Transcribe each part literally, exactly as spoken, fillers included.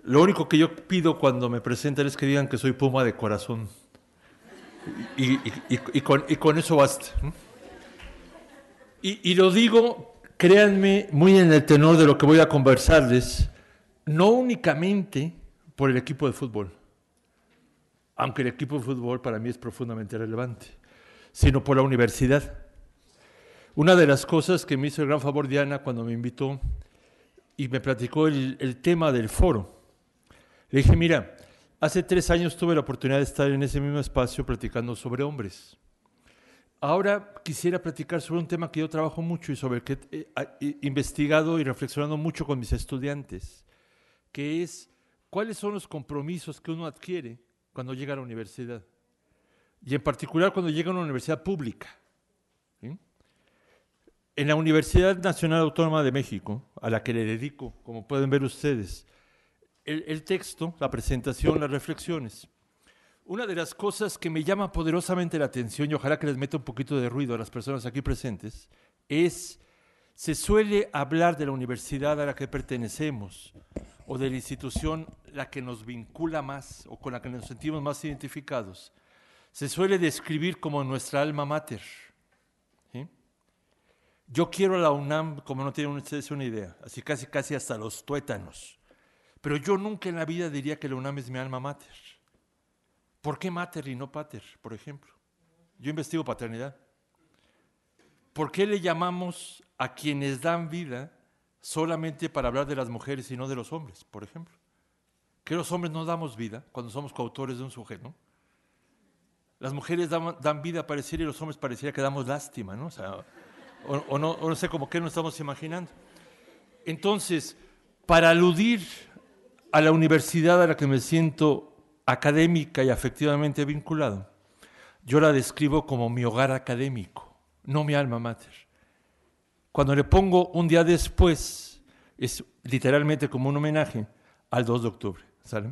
Lo único que yo pido cuando me presentan es que digan que soy Puma de corazón. Y, y, y, y, con, y con eso basta. Y, y lo digo, créanme, muy en el tenor de lo que voy a conversarles, no únicamente por el equipo de fútbol, aunque el equipo de fútbol para mí es profundamente relevante, sino por la universidad. Una de las cosas que me hizo el gran favor Diana cuando me invitó y me platicó el, el tema del foro, le dije, mira, hace tres años tuve la oportunidad de estar en ese mismo espacio platicando sobre hombres. Ahora quisiera platicar sobre un tema que yo trabajo mucho y sobre el que he investigado y reflexionado mucho con mis estudiantes, que es cuáles son los compromisos que uno adquiere cuando llega a la universidad. Y en particular cuando llega a una universidad pública. ¿Sí? En la Universidad Nacional Autónoma de México, a la que le dedico, como pueden ver ustedes, el, el texto, la presentación, las reflexiones. Una de las cosas que me llama poderosamente la atención, y ojalá que les meta un poquito de ruido a las personas aquí presentes, es, se suele hablar de la universidad a la que pertenecemos, o de la institución la que nos vincula más, o con la que nos sentimos más identificados. Se suele describir como nuestra alma mater. ¿Sí? Yo quiero a la UNAM, como no tienen ustedes una idea, así casi, casi hasta los tuétanos. Pero yo nunca en la vida diría que la UNAM es mi alma mater. ¿Por qué mater y no pater, por ejemplo? Yo investigo paternidad. ¿Por qué le llamamos a quienes dan vida solamente para hablar de las mujeres y no de los hombres, por ejemplo? Que los hombres no damos vida cuando somos coautores de un sujeto, ¿no? Las mujeres dan, dan vida pareciera y los hombres pareciera que damos lástima, ¿no? O sea, o, o no, o no sé cómo qué nos estamos imaginando. Entonces, para aludir a la universidad a la que me siento académica y afectivamente vinculado, yo la describo como mi hogar académico, no mi alma mater. Cuando le pongo un día después, es literalmente como un homenaje al dos de octubre, ¿sale?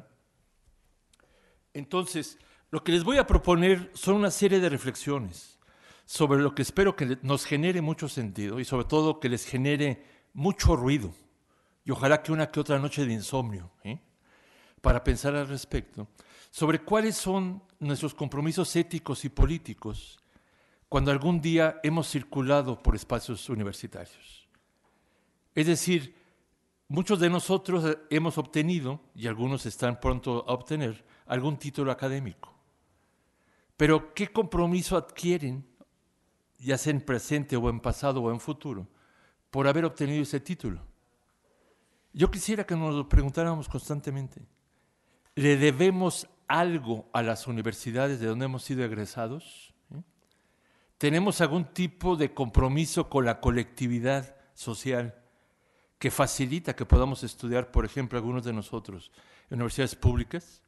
Entonces, lo que les voy a proponer son una serie de reflexiones sobre lo que espero que nos genere mucho sentido y sobre todo que les genere mucho ruido y ojalá que una que otra noche de insomnio, ¿eh? Para pensar al respecto sobre cuáles son nuestros compromisos éticos y políticos cuando algún día hemos circulado por espacios universitarios. Es decir, muchos de nosotros hemos obtenido, y algunos están pronto a obtener, algún título académico. Pero ¿qué compromiso adquieren, ya sea en presente o en pasado o en futuro, por haber obtenido ese título? Yo quisiera que nos lo preguntáramos constantemente. ¿Le debemos algo a las universidades de donde hemos sido egresados? ¿Eh? ¿Tenemos algún tipo de compromiso con la colectividad social que facilita que podamos estudiar, por ejemplo, algunos de nosotros en universidades públicas?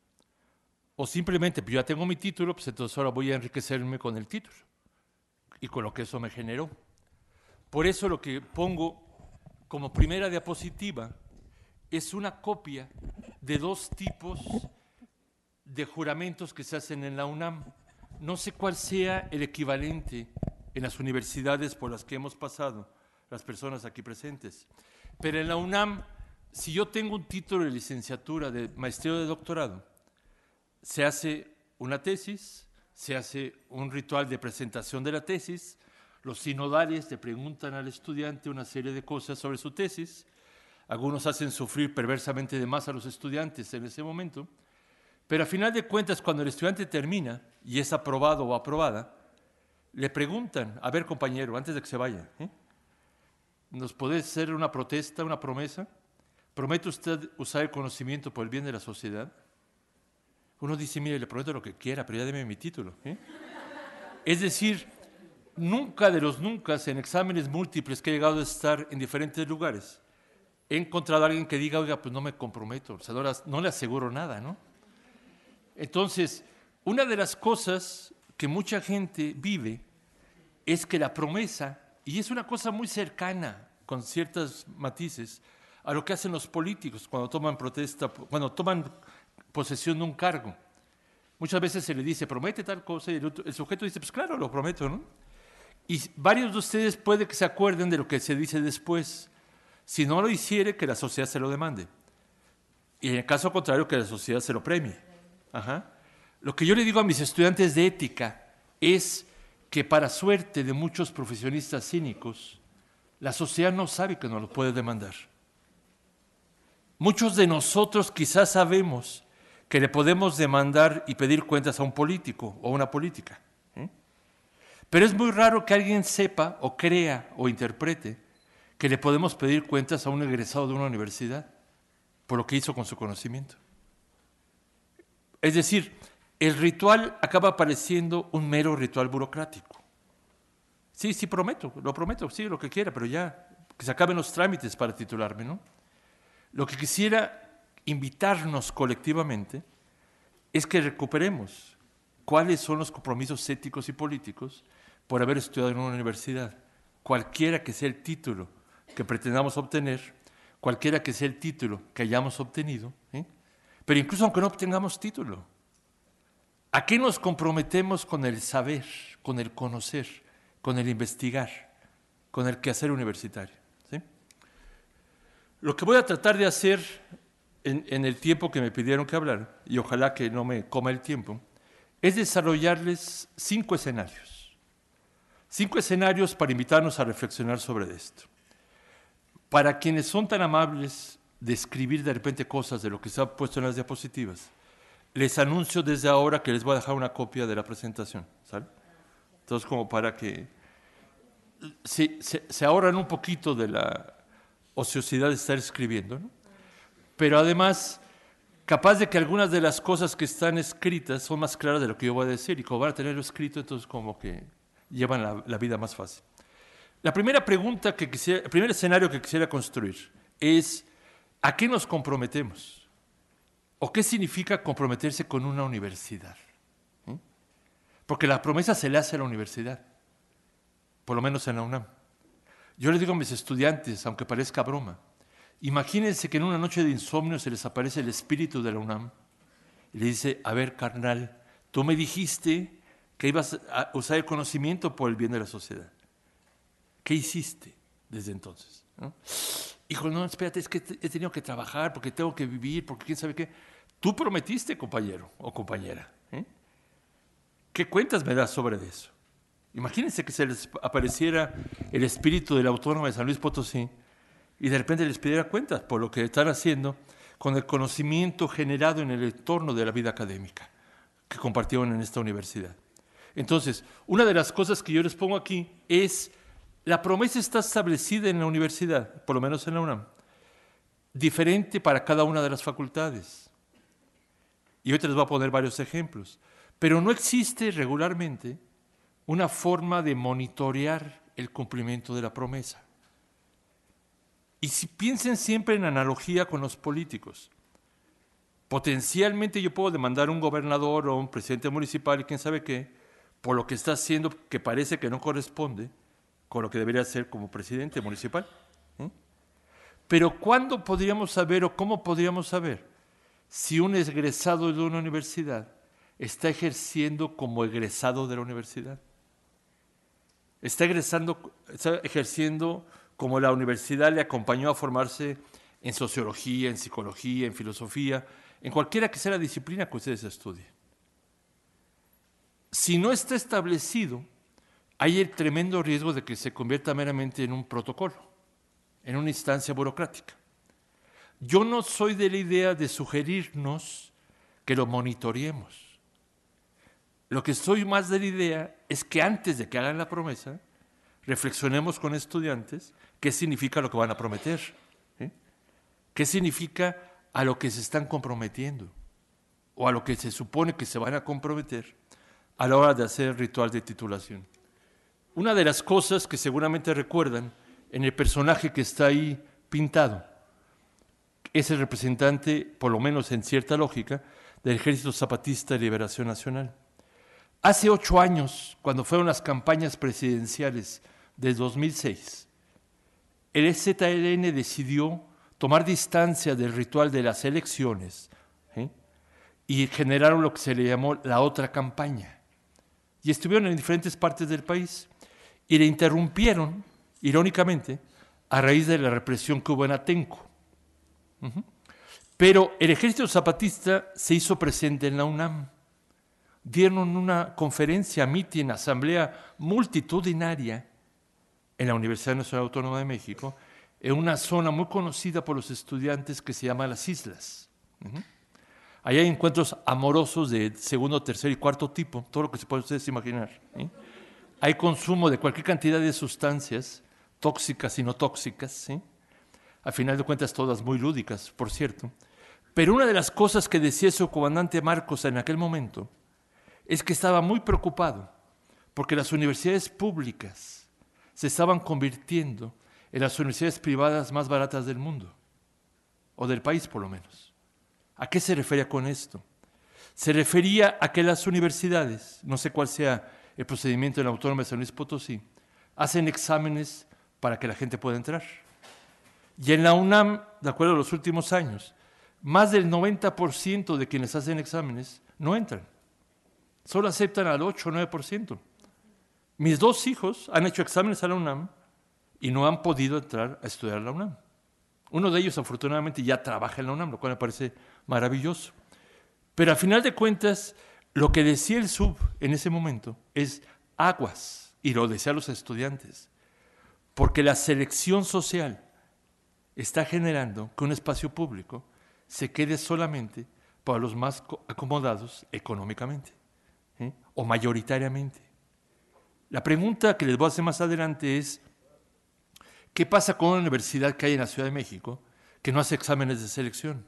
O simplemente, pues ya tengo mi título, pues entonces ahora voy a enriquecerme con el título y con lo que eso me generó. Por eso lo que pongo como primera diapositiva es una copia de dos tipos de juramentos que se hacen en la UNAM. No sé cuál sea el equivalente en las universidades por las que hemos pasado las personas aquí presentes, pero en la UNAM, si yo tengo un título de licenciatura, de maestría o de doctorado, se hace una tesis, se hace un ritual de presentación de la tesis, los sinodales le preguntan al estudiante una serie de cosas sobre su tesis, algunos hacen sufrir perversamente de más a los estudiantes en ese momento, pero a final de cuentas, cuando el estudiante termina y es aprobado o aprobada, le preguntan, a ver compañero, antes de que se vaya, ¿eh? ¿nos puede hacer una protesta, una promesa? ¿Promete usted usar el conocimiento por el bien de la sociedad? Uno dice, mire, le prometo lo que quiera, pero ya deme mi título, ¿eh? Es decir, nunca de los nunca, en exámenes múltiples que he llegado a estar en diferentes lugares, he encontrado a alguien que diga, oiga, pues no me comprometo, o sea, no, las, no le aseguro nada, ¿no? Entonces, una de las cosas que mucha gente vive es que la promesa, y es una cosa muy cercana, con ciertos matices, a lo que hacen los políticos cuando toman protesta, cuando toman posesión de un cargo. Muchas veces se le dice, promete tal cosa, y el, otro, el sujeto dice, pues claro, lo prometo, ¿no? Y varios de ustedes puede que se acuerden de lo que se dice después. Si no lo hiciere, que la sociedad se lo demande. Y en el caso contrario, que la sociedad se lo premie. Ajá. Lo que yo le digo a mis estudiantes de ética es que, para suerte de muchos profesionistas cínicos, la sociedad no sabe que nos lo puede demandar. Muchos de nosotros quizás sabemos que le podemos demandar y pedir cuentas a un político o a una política. ¿eh? Pero es muy raro que alguien sepa o crea o interprete que le podemos pedir cuentas a un egresado de una universidad por lo que hizo con su conocimiento. Es decir, el ritual acaba pareciendo un mero ritual burocrático. Sí, sí, prometo, lo prometo, sí, lo que quiera, pero ya, que se acaben los trámites para titularme, ¿no? Lo que quisiera invitarnos colectivamente es que recuperemos cuáles son los compromisos éticos y políticos por haber estudiado en una universidad, cualquiera que sea el título que pretendamos obtener, cualquiera que sea el título que hayamos obtenido, ¿eh? Pero incluso aunque no obtengamos título, ¿a qué nos comprometemos con el saber, con el conocer, con el investigar, con el quehacer universitario? ¿sí? Lo que voy a tratar de hacer en, en el tiempo que me pidieron que hablara, y ojalá que no me coma el tiempo, es desarrollarles cinco escenarios. Cinco escenarios para invitarnos a reflexionar sobre esto. Para quienes son tan amables de escribir de repente cosas de lo que se ha puesto en las diapositivas, les anuncio desde ahora que les voy a dejar una copia de la presentación, ¿sale? Entonces, como para que se, se, se ahorran un poquito de la ociosidad de estar escribiendo, ¿no? Pero además, capaz de que algunas de las cosas que están escritas son más claras de lo que yo voy a decir, y como van a tenerlo escrito, entonces como que llevan la, la vida más fácil. La primera pregunta que quisiera, el primer escenario que quisiera construir es: ¿a qué nos comprometemos? ¿O qué significa comprometerse con una universidad? ¿Eh? Porque la promesa se le hace a la universidad, por lo menos en la UNAM. Yo les digo a mis estudiantes, aunque parezca broma, imagínense que en una noche de insomnio se les aparece el espíritu de la UNAM y le dice: a ver, carnal, tú me dijiste que ibas a usar el conocimiento por el bien de la sociedad. ¿Qué hiciste desde entonces? ¿No? Hijo, no, espérate, es que he tenido que trabajar porque tengo que vivir, porque quién sabe qué. Tú prometiste, compañero o compañera. ¿eh? ¿Qué cuentas me das sobre eso? Imagínense que se les apareciera el espíritu de la Autónoma de San Luis Potosí y de repente les pidiera cuentas por lo que están haciendo con el conocimiento generado en el entorno de la vida académica que compartieron en esta universidad. Entonces, una de las cosas que yo les pongo aquí es: la promesa está establecida en la universidad, por lo menos en la UNAM, diferente para cada una de las facultades. Y ahorita les voy a poner varios ejemplos. Pero no existe regularmente una forma de monitorear el cumplimiento de la promesa. Y si piensen siempre en analogía con los políticos. Potencialmente yo puedo demandar a un gobernador o a un presidente municipal y quién sabe qué, por lo que está haciendo que parece que no corresponde con lo que debería ser como presidente municipal. ¿eh? Pero ¿cuándo podríamos saber o cómo podríamos saber si un egresado de una universidad está ejerciendo como egresado de la universidad? Está, egresando, está ejerciendo como la universidad le acompañó a formarse en sociología, en psicología, en filosofía, en cualquiera que sea la disciplina que ustedes estudien. Si no está establecido, hay el tremendo riesgo de que se convierta meramente en un protocolo, en una instancia burocrática. Yo no soy de la idea de sugerirnos que lo monitoreemos. Lo que soy más de la idea es que antes de que hagan la promesa, reflexionemos con estudiantes qué significa lo que van a prometer, ¿eh? qué significa a lo que se están comprometiendo o a lo que se supone que se van a comprometer a la hora de hacer el ritual de titulación. Una de las cosas que seguramente recuerdan en el personaje que está ahí pintado es el representante, por lo menos en cierta lógica, del Ejército Zapatista de Liberación Nacional. Hace ocho años, cuando fueron las campañas presidenciales del dos mil seis, el E Z L N decidió tomar distancia del ritual de las elecciones ¿eh? y generaron lo que se le llamó la otra campaña. Y estuvieron en diferentes partes del país y le interrumpieron, irónicamente, a raíz de la represión que hubo en Atenco. Uh-huh. Pero el ejército zapatista se hizo presente en la UNAM. Dieron una conferencia, mitin, asamblea multitudinaria en la Universidad Nacional Autónoma de México, en una zona muy conocida por los estudiantes que se llama Las Islas. Uh-huh. Ahí hay encuentros amorosos de segundo, tercer y cuarto tipo, todo lo que se puede ustedes imaginar. ¿Sí? Hay consumo de cualquier cantidad de sustancias, tóxicas y no tóxicas, ¿sí? A final de cuentas todas muy lúdicas, por cierto. Pero una de las cosas que decía su comandante Marcos en aquel momento es que estaba muy preocupado porque las universidades públicas se estaban convirtiendo en las universidades privadas más baratas del mundo, o del país por lo menos. ¿A qué se refería con esto? Se refería a que las universidades, no sé cuál sea el procedimiento en la Autónoma de San Luis Potosí, hacen exámenes para que la gente pueda entrar. Y en la UNAM, de acuerdo a los últimos años, más del noventa por ciento de quienes hacen exámenes no entran. Solo aceptan al ocho o nueve por ciento. Mis dos hijos han hecho exámenes a la UNAM y no han podido entrar a estudiar a la UNAM. Uno de ellos, afortunadamente, ya trabaja en la UNAM, lo cual me parece maravilloso. Pero a final de cuentas, lo que decía el SUB en ese momento es aguas, y lo decía a los estudiantes, porque la selección social está generando que un espacio público se quede solamente para los más acomodados económicamente, ¿eh? o mayoritariamente. La pregunta que les voy a hacer más adelante es, ¿qué pasa con una universidad que hay en la Ciudad de México que no hace exámenes de selección?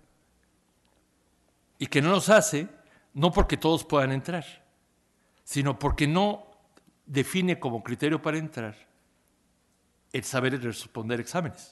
Y que no los hace, no porque todos puedan entrar, sino porque no define como criterio para entrar el saber responder exámenes.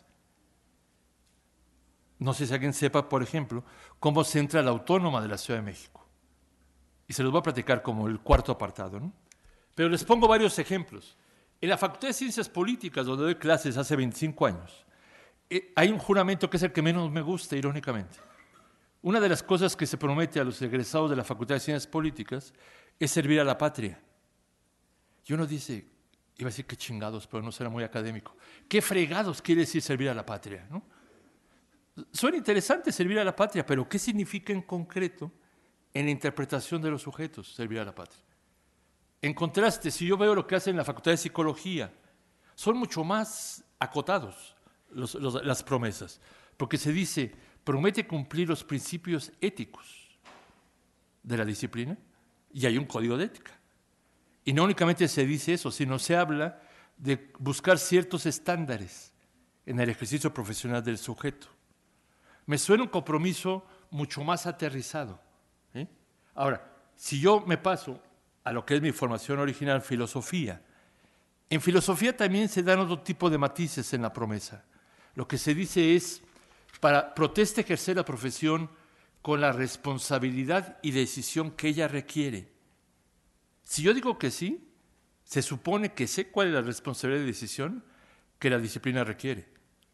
No sé si alguien sepa, por ejemplo, cómo se entra a la Autónoma de la Ciudad de México. Y se los voy a platicar como el cuarto apartado, ¿no? Pero les pongo varios ejemplos. En la Facultad de Ciencias Políticas, donde doy clases hace veinticinco años, eh, hay un juramento que es el que menos me gusta, irónicamente. Una de las cosas que se promete a los egresados de la Facultad de Ciencias Políticas es servir a la patria. Y uno dice, iba a decir qué chingados, pero no será muy académico. ¿Qué fregados quiere decir servir a la patria? ¿No? Suena interesante servir a la patria, pero ¿qué significa en concreto en la interpretación de los sujetos servir a la patria? En contraste, si yo veo lo que hacen en la Facultad de Psicología, son mucho más acotados los, los, las promesas, porque se dice, promete cumplir los principios éticos de la disciplina y hay un código de ética. Y no únicamente se dice eso, sino se habla de buscar ciertos estándares en el ejercicio profesional del sujeto. Me suena un compromiso mucho más aterrizado. ¿eh? Ahora, si yo me paso a lo que es mi formación original, filosofía, en filosofía también se dan otro tipo de matices en la promesa. Lo que se dice es, para protesta ejercer la profesión con la responsabilidad y decisión que ella requiere. Si yo digo que sí, se supone que sé cuál es la responsabilidad y decisión que la disciplina requiere.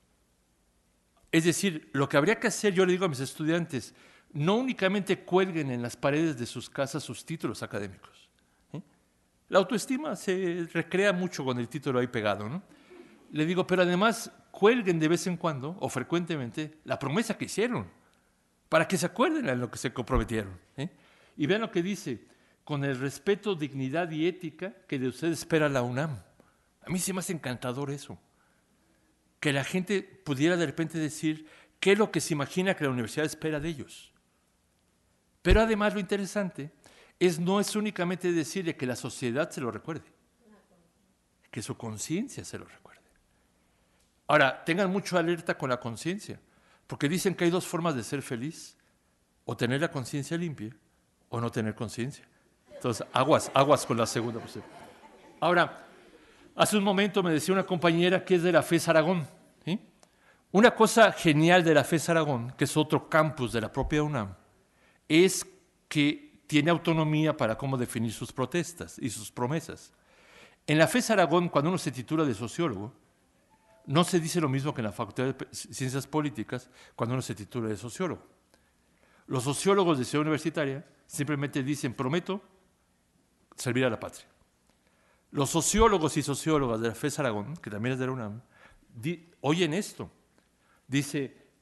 Es decir, lo que habría que hacer, yo le digo a mis estudiantes, no únicamente cuelguen en las paredes de sus casas sus títulos académicos. ¿eh? La autoestima se recrea mucho con el título ahí pegado, ¿no? Le digo, pero además cuelguen de vez en cuando o frecuentemente la promesa que hicieron, para que se acuerden a lo que se comprometieron. ¿eh? Y vean lo que dice, con el respeto, dignidad y ética que de ustedes espera la UNAM. A mí se me hace encantador eso. Que la gente pudiera de repente decir qué es lo que se imagina que la universidad espera de ellos. Pero además lo interesante es no es únicamente decirle que la sociedad se lo recuerde, que su conciencia se lo recuerde. Ahora, tengan mucho alerta con la conciencia, porque dicen que hay dos formas de ser feliz, o tener la conciencia limpia, o no tener conciencia. Entonces, aguas, aguas con la segunda opción. Ahora, hace un momento me decía una compañera que es de la FES Aragón. ¿sí? Una cosa genial de la FES Aragón, que es otro campus de la propia UNAM, es que tiene autonomía para cómo definir sus protestas y sus promesas. En la FES Aragón, cuando uno se titula de sociólogo, no se dice lo mismo que en la Facultad de Ciencias Políticas cuando uno se titula de sociólogo. Los sociólogos de Ciudad Universitaria simplemente dicen, prometo servir a la patria. Los sociólogos y sociólogas de la FES Aragón, que también es de la UNAM, di, oyen esto. Dice,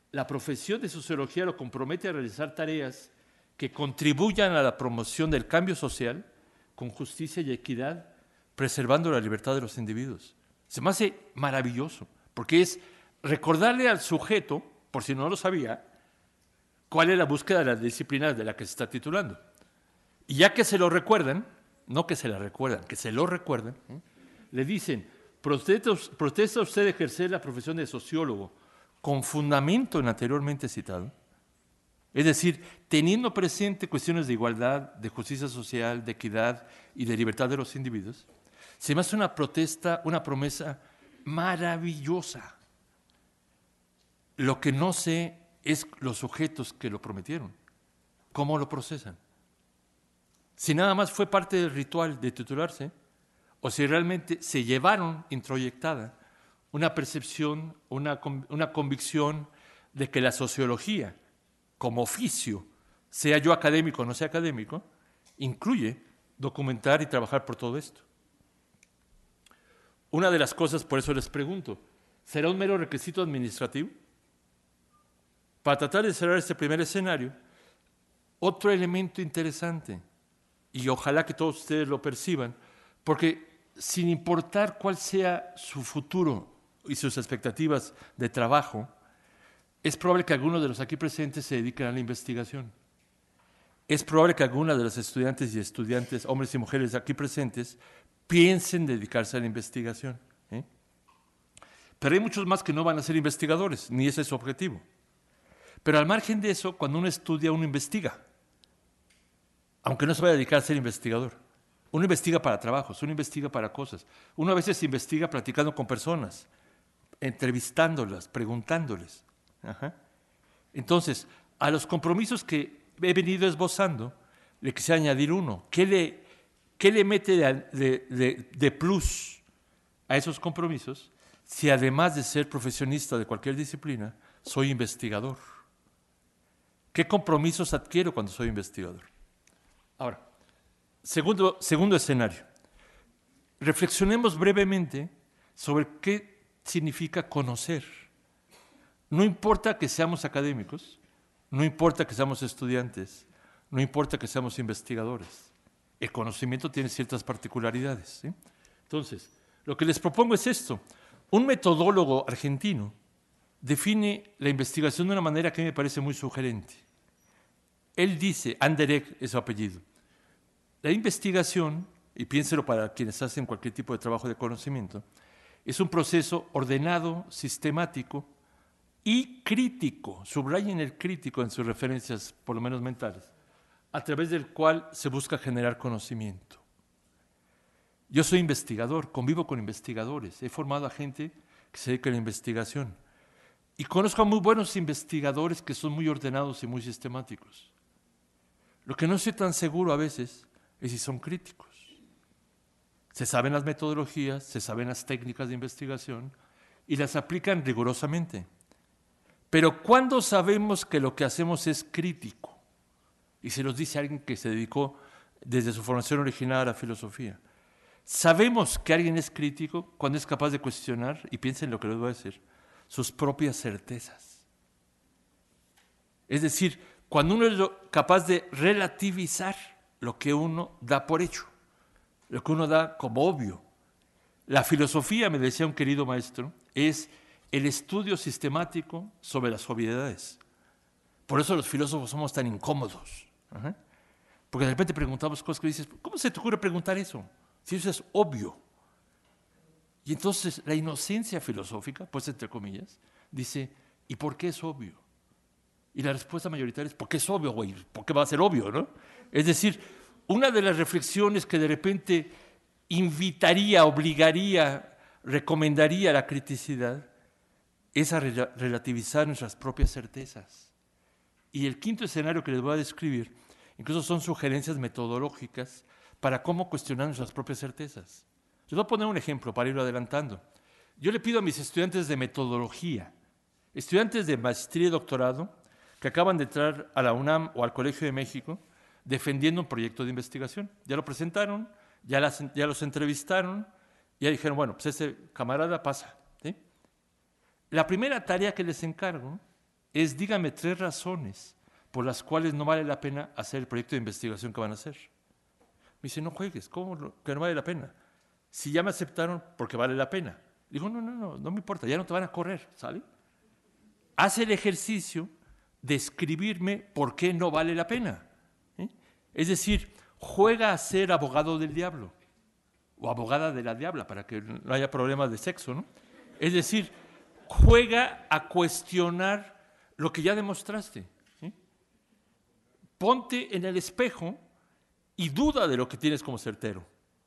la profesión de sociología lo compromete a realizar tareas que contribuyan a la promoción del cambio social con justicia y equidad, preservando la libertad de los individuos. Se me hace maravilloso, porque es recordarle al sujeto, por si no lo sabía, cuál es la búsqueda de las disciplinas de la que se está titulando. Y ya que se lo recuerdan, no que se la recuerdan, que se lo recuerdan, ¿eh? Le dicen, ¿protesta, ¿protesta usted ejercer la profesión de sociólogo con fundamento en anteriormente citado? Es decir, teniendo presente cuestiones de igualdad, de justicia social, de equidad y de libertad de los individuos. Se me hace una protesta, una promesa maravillosa. Lo que no sé es los sujetos que lo prometieron, cómo lo procesan. Si nada más fue parte del ritual de titularse, o si realmente se llevaron introyectada una percepción, una, una convicción de que la sociología, como oficio, sea yo académico o no sea académico, incluye documentar y trabajar por todo esto. Una de las cosas, por eso les pregunto, ¿será un mero requisito administrativo? Para tratar de cerrar este primer escenario, otro elemento interesante, y ojalá que todos ustedes lo perciban, porque sin importar cuál sea su futuro y sus expectativas de trabajo, es probable que algunos de los aquí presentes se dediquen a la investigación. Es probable que algunas de los estudiantes y estudiantes, hombres y mujeres aquí presentes, piensen dedicarse a la investigación, ¿eh? Pero hay muchos más que no van a ser investigadores, ni ese es su objetivo. Pero al margen de eso, cuando uno estudia, uno investiga, aunque no se vaya a dedicar a ser investigador. Uno investiga para trabajos, uno investiga para cosas. Uno a veces investiga platicando con personas, entrevistándolas, preguntándoles. Ajá. Entonces, a los compromisos que he venido esbozando, le quisiera añadir uno. ¿Qué le, qué le mete de, de, de, de plus a esos compromisos si además de ser profesionista de cualquier disciplina, soy investigador? ¿Qué compromisos adquiero cuando soy investigador? Ahora, segundo, segundo escenario. Reflexionemos brevemente sobre qué significa conocer. No importa que seamos académicos, no importa que seamos estudiantes, no importa que seamos investigadores. El conocimiento tiene ciertas particularidades, ¿sí? Entonces, lo que les propongo es esto. Un metodólogo argentino define la investigación de una manera que me parece muy sugerente. Él dice, Anderegg es su apellido, la investigación, y piénselo para quienes hacen cualquier tipo de trabajo de conocimiento, es un proceso ordenado, sistemático y crítico, subrayen el crítico en sus referencias, por lo menos mentales, a través del cual se busca generar conocimiento. Yo soy investigador, convivo con investigadores, he formado a gente que se dedica a la investigación y conozco a muy buenos investigadores que son muy ordenados y muy sistemáticos. Lo que no estoy tan seguro a veces es si son críticos. Se saben las metodologías, se saben las técnicas de investigación y las aplican rigurosamente. Pero ¿cuándo sabemos que lo que hacemos es crítico? Y se los dice alguien que se dedicó desde su formación original a la filosofía. Sabemos que alguien es crítico cuando es capaz de cuestionar, y piensen en lo que les voy a decir, sus propias certezas. Es decir, cuando uno es capaz de relativizar lo que uno da por hecho, lo que uno da como obvio. La filosofía, me decía un querido maestro, es el estudio sistemático sobre las obviedades. Por eso los filósofos somos tan incómodos. Ajá. Porque de repente preguntamos cosas que dices, ¿cómo se te ocurre preguntar eso? Si eso es obvio. Y entonces la inocencia filosófica, pues entre comillas, dice, ¿y por qué es obvio? Y la respuesta mayoritaria es, ¿por qué es obvio, güey? ¿Por qué va a ser obvio, no? Es decir, una de las reflexiones que de repente invitaría, obligaría, recomendaría la criticidad es a re- relativizar nuestras propias certezas. Y el quinto escenario que les voy a describir, incluso son sugerencias metodológicas para cómo cuestionar nuestras propias certezas. Les voy a poner un ejemplo para ir adelantando. Yo le pido a mis estudiantes de metodología, estudiantes de maestría y doctorado, que acaban de entrar a la UNAM o al Colegio de México, defendiendo un proyecto de investigación. Ya lo presentaron, ya, las, ya los entrevistaron, ya dijeron, bueno, pues ese camarada pasa, ¿sí? La primera tarea que les encargo es dígame tres razones por las cuales no vale la pena hacer el proyecto de investigación que van a hacer. Me dice, no juegues, ¿cómo no, que no vale la pena? Si ya me aceptaron, porque vale la pena. Digo, no, no, no, no me importa, ya no te van a correr, ¿sale? Haz el ejercicio de escribirme por qué no vale la pena. ¿eh? Es decir, juega a ser abogado del diablo o abogada de la diabla para que no haya problemas de sexo, ¿no? Es decir, juega a cuestionar lo que ya demostraste. ¿eh? Ponte en el espejo y duda de lo que tienes como certero.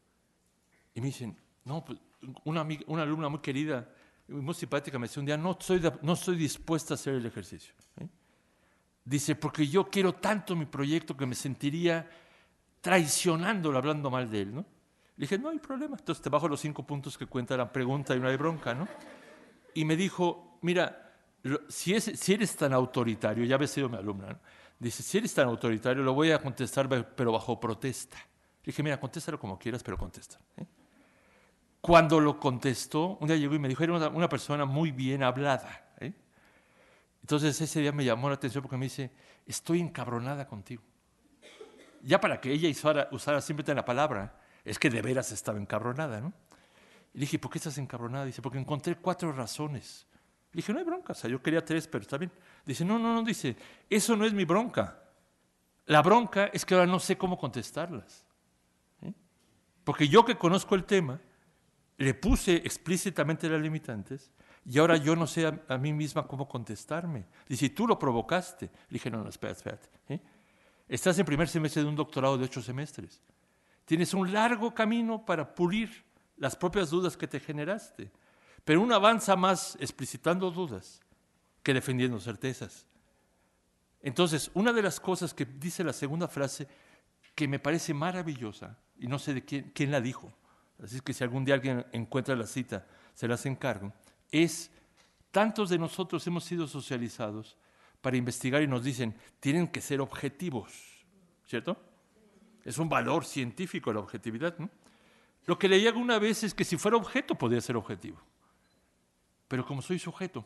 Y me dicen, no, pues una, amiga, una alumna muy querida, muy simpática, me decía un día, no estoy, no estoy dispuesta a hacer el ejercicio. ¿eh? Dice, porque yo quiero tanto mi proyecto que me sentiría traicionándolo, hablando mal de él, ¿no? Le dije, no hay problema. Entonces te bajo los cinco puntos que cuenta la pregunta y no hay bronca, ¿no? Y me dijo, mira, lo, si, es, si eres tan autoritario, ya había sido mi alumna, ¿no? Dice, si eres tan autoritario, lo voy a contestar, pero bajo protesta. Le dije, mira, contéstalo como quieras, pero contesta. ¿eh? Cuando lo contestó, un día llegó y me dijo, era una, una persona muy bien hablada. ¿eh? Entonces ese día me llamó la atención porque me dice, estoy encabronada contigo. Ya para que ella usara, usara siempre la palabra, es que de veras estaba encabronada, ¿no? Y le dije, ¿por qué estás encabronada? Dice, porque encontré cuatro razones. Le dije, no hay bronca, o sea, yo quería tres, pero está bien. Dice, no, no, no, dice, eso no es mi bronca. La bronca es que ahora no sé cómo contestarlas. ¿eh? Porque yo que conozco el tema, le puse explícitamente las limitantes y ahora yo no sé a, a mí misma cómo contestarme. Dice, tú lo provocaste. Le dije, no, no, espérate, espérate. ¿eh? Estás en primer semestre de un doctorado de ocho semestres. Tienes un largo camino para pulir las propias dudas que te generaste. Pero uno avanza más explicitando dudas que defendiendo certezas. Entonces, una de las cosas que dice la segunda frase que me parece maravillosa, y no sé de quién, quién la dijo, así es que si algún día alguien encuentra la cita, se las encargo, es, tantos de nosotros hemos sido socializados para investigar y nos dicen, tienen que ser objetivos, ¿cierto? Es un valor científico la objetividad, ¿no? Lo que leí alguna vez es que si fuera objeto podría ser objetivo, pero como soy sujeto,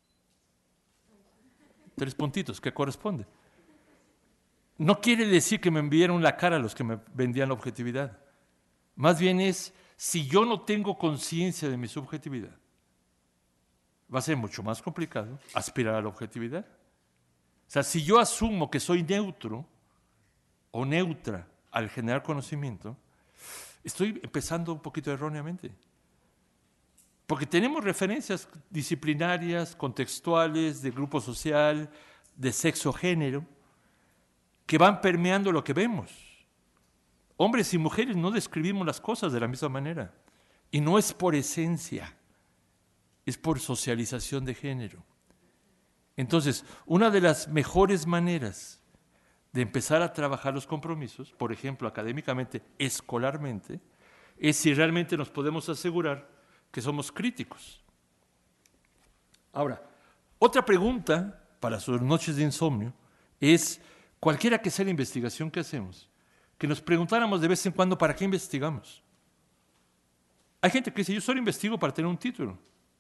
tres puntitos, ¿qué corresponde? No quiere decir que me enviaron la cara los que me vendían la objetividad. Más bien es, si yo no tengo conciencia de mi subjetividad, va a ser mucho más complicado aspirar a la objetividad. O sea, si yo asumo que soy neutro o neutra al generar conocimiento, estoy empezando un poquito erróneamente. Porque tenemos referencias disciplinarias, contextuales, de grupo social, de sexo, género, que van permeando lo que vemos. Hombres y mujeres no describimos las cosas de la misma manera. Y no es por esencia, es por socialización de género. Entonces, una de las mejores maneras de empezar a trabajar los compromisos, por ejemplo, académicamente, escolarmente, es si realmente nos podemos asegurar que somos críticos. Ahora, otra pregunta para sus noches de insomnio es, cualquiera que sea la investigación que hacemos, que nos preguntáramos de vez en cuando para qué investigamos. Hay gente que dice, yo solo investigo para tener un título.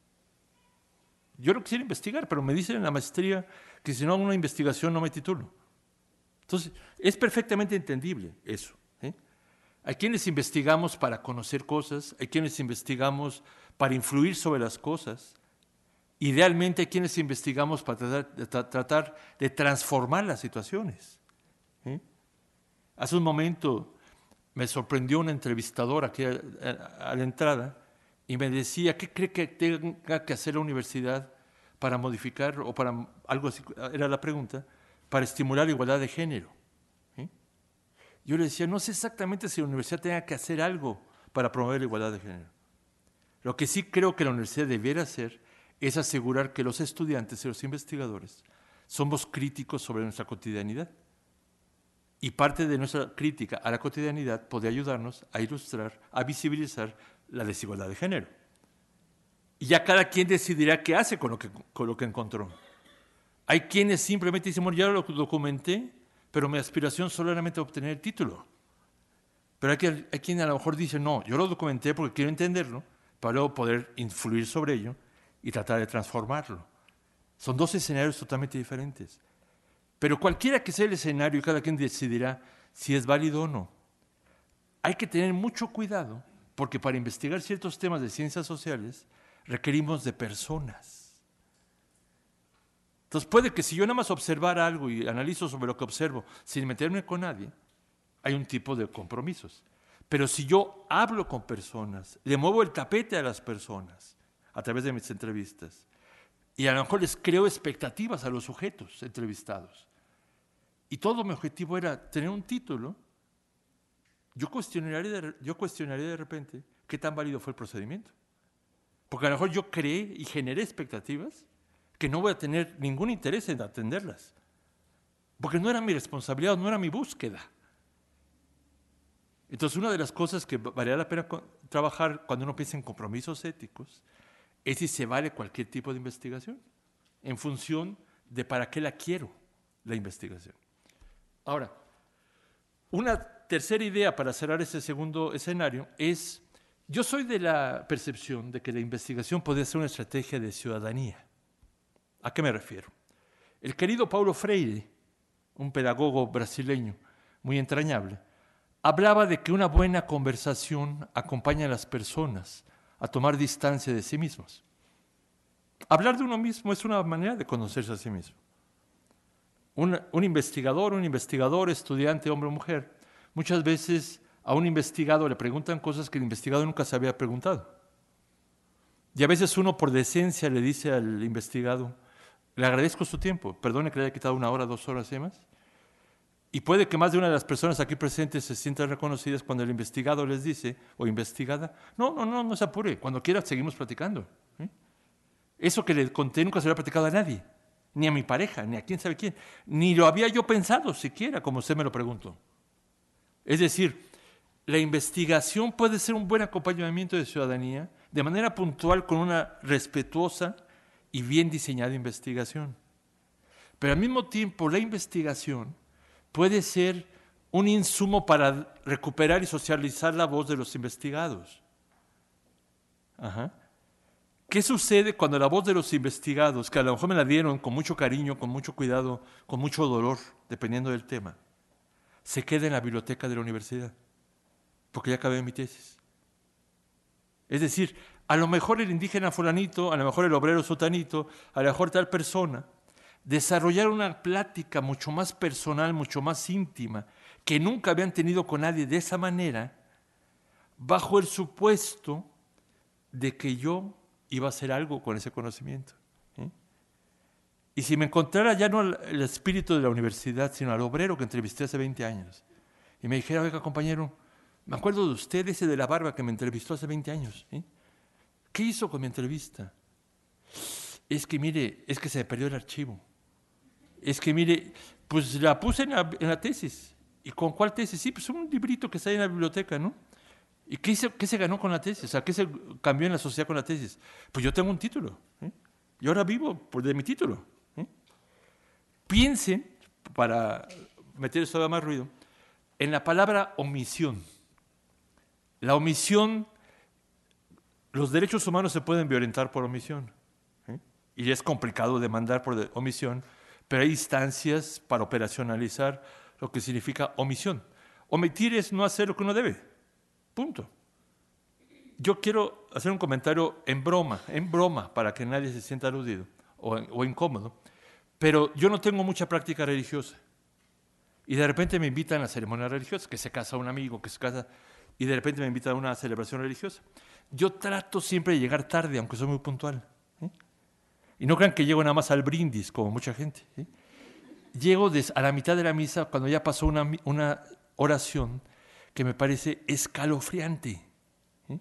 Yo no quisiera investigar, pero me dicen en la maestría que si no hago una investigación no me titulo. Entonces, es perfectamente entendible eso. ¿eh? Hay quienes investigamos para conocer cosas, hay quienes investigamos para influir sobre las cosas. Idealmente hay quienes investigamos para tratar de, tra- tratar de transformar las situaciones. ¿eh? Hace un momento me sorprendió una entrevistadora aquí a, a, a la entrada y me decía, ¿qué cree que tenga que hacer la universidad para modificar, o para algo así, era la pregunta, para estimular la igualdad de género? ¿eh? Yo le decía, no sé exactamente si la universidad tenga que hacer algo para promover la igualdad de género. Lo que sí creo que la universidad debiera hacer es asegurar que los estudiantes y los investigadores somos críticos sobre nuestra cotidianidad. Y parte de nuestra crítica a la cotidianidad puede ayudarnos a ilustrar, a visibilizar la desigualdad de género. Y ya cada quien decidirá qué hace con lo que, con lo que encontró. Hay quienes simplemente dicen, bueno, ya lo documenté, pero mi aspiración solamente es obtener el título. Pero hay, que, hay quien a lo mejor dice, no, yo lo documenté porque quiero entenderlo, para luego poder influir sobre ello y tratar de transformarlo. Son dos escenarios totalmente diferentes. Pero cualquiera que sea el escenario, cada quien decidirá si es válido o no. Hay que tener mucho cuidado, porque para investigar ciertos temas de ciencias sociales requerimos de personas. Entonces puede que si yo nada más observara algo y analizo sobre lo que observo sin meterme con nadie, hay un tipo de compromisos. Pero si yo hablo con personas, le muevo el tapete a las personas a través de mis entrevistas, y a lo mejor les creo expectativas a los sujetos entrevistados, y todo mi objetivo era tener un título, yo cuestionaría de, yo cuestionaría de repente qué tan válido fue el procedimiento. Porque a lo mejor yo creé y generé expectativas que no voy a tener ningún interés en atenderlas. Porque no era mi responsabilidad, no era mi búsqueda. Entonces, una de las cosas que valía la pena trabajar cuando uno piensa en compromisos éticos es si se vale cualquier tipo de investigación en función de para qué la quiero, la investigación. Ahora, una tercera idea para cerrar ese segundo escenario es, yo soy de la percepción de que la investigación podría ser una estrategia de ciudadanía. ¿A qué me refiero? El querido Paulo Freire, un pedagogo brasileño muy entrañable, hablaba de que una buena conversación acompaña a las personas a tomar distancia de sí mismos. Hablar de uno mismo es una manera de conocerse a sí mismo. Un, un investigador, un investigador, estudiante, hombre o mujer, muchas veces a un investigado le preguntan cosas que el investigado nunca se había preguntado. Y a veces uno por decencia le dice al investigado, le agradezco su tiempo, perdone que le haya quitado una hora, dos horas y demás. Y puede que más de una de las personas aquí presentes se sientan reconocidas cuando el investigado les dice, o investigada, no, no, no, no se apure, cuando quiera seguimos platicando. ¿eh? Eso que le conté nunca se lo había platicado a nadie, ni a mi pareja, ni a quién sabe quién, ni lo había yo pensado siquiera, como usted me lo preguntó. Es decir, la investigación puede ser un buen acompañamiento de ciudadanía, de manera puntual con una respetuosa y bien diseñada investigación. Pero al mismo tiempo, la investigación puede ser un insumo para recuperar y socializar la voz de los investigados. Ajá. ¿Qué sucede cuando la voz de los investigados, que a lo mejor me la dieron con mucho cariño, con mucho cuidado, con mucho dolor, dependiendo del tema, se queda en la biblioteca de la universidad? Porque ya acabé mi tesis. Es decir, a lo mejor el indígena fulanito, a lo mejor el obrero sotanito, a lo mejor tal persona, desarrollar una plática mucho más personal, mucho más íntima, que nunca habían tenido con nadie de esa manera, bajo el supuesto de que yo iba a hacer algo con ese conocimiento. ¿eh? Y si me encontrara ya no el espíritu de la universidad, sino al obrero que entrevisté hace veinte años, y me dijera, oiga, compañero, me acuerdo de usted, ese de la barba que me entrevistó hace veinte años. ¿eh? ¿Qué hizo con mi entrevista? Es que, mire, es que se me perdió el archivo. Es que, mire, pues la puse en la, en la tesis. ¿Y con cuál tesis? Sí, pues un librito que está ahí en la biblioteca, ¿no? ¿Y qué, hizo, qué se ganó con la tesis? O sea, ¿qué se cambió en la sociedad con la tesis? Pues yo tengo un título. ¿eh? Y ahora vivo por de mi título. ¿eh? Piensen, para meter todavía más ruido, en la palabra omisión. La omisión, los derechos humanos se pueden violentar por omisión. ¿eh? Y es complicado demandar por omisión, pero hay instancias para operacionalizar lo que significa omisión. Omitir es no hacer lo que uno debe. Punto. Yo quiero hacer un comentario en broma, en broma, para que nadie se sienta aludido o, o incómodo, pero yo no tengo mucha práctica religiosa. Y de repente me invitan a ceremonias religiosas, que se casa un amigo, que se casa, y de repente me invitan a una celebración religiosa. Yo trato siempre de llegar tarde, aunque soy muy puntual. ¿eh? Y no crean que llego nada más al brindis, como mucha gente. ¿eh? Llego des, a la mitad de la misa, cuando ya pasó una, una oración que me parece escalofriante. ¿eh?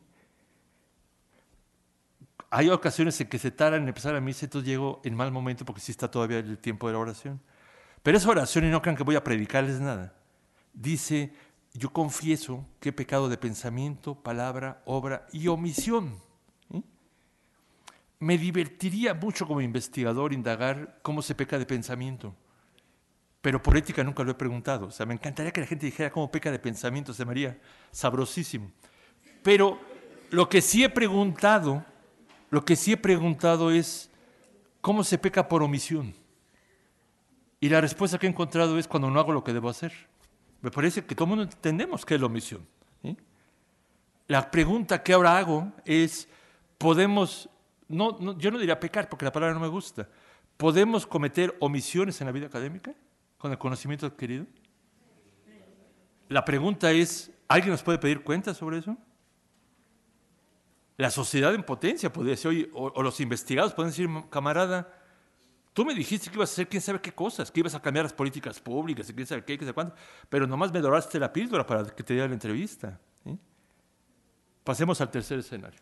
Hay ocasiones en que se tardan en empezar la misa, entonces llego en mal momento porque sí está todavía el tiempo de la oración. Pero esa oración, y no crean que voy a predicarles nada, dice, yo confieso que he pecado de pensamiento, palabra, obra y omisión. ¿eh? Me divertiría mucho como investigador indagar cómo se peca de pensamiento, pero por ética nunca lo he preguntado. O sea, me encantaría que la gente dijera cómo peca de pensamiento, se me haría sabrosísimo. Pero lo que sí he preguntado, lo que sí he preguntado es ¿cómo se peca por omisión? Y la respuesta que he encontrado es cuando no hago lo que debo hacer. Me parece que todo el mundo entendemos qué es la omisión, ¿sí? La pregunta que ahora hago es, ¿podemos, no, no, yo no diría pecar porque la palabra no me gusta, ¿podemos cometer omisiones en la vida académica con el conocimiento adquirido? La pregunta es, ¿alguien nos puede pedir cuentas sobre eso? La sociedad en potencia podría decir, oye, o, o los investigados pueden decir, camarada, tú me dijiste que ibas a hacer quién sabe qué cosas, que ibas a cambiar las políticas públicas, y quién sabe qué, quién sabe cuánto, pero nomás me doraste la píldora para que te diera la entrevista, ¿sí? Pasemos al tercer escenario.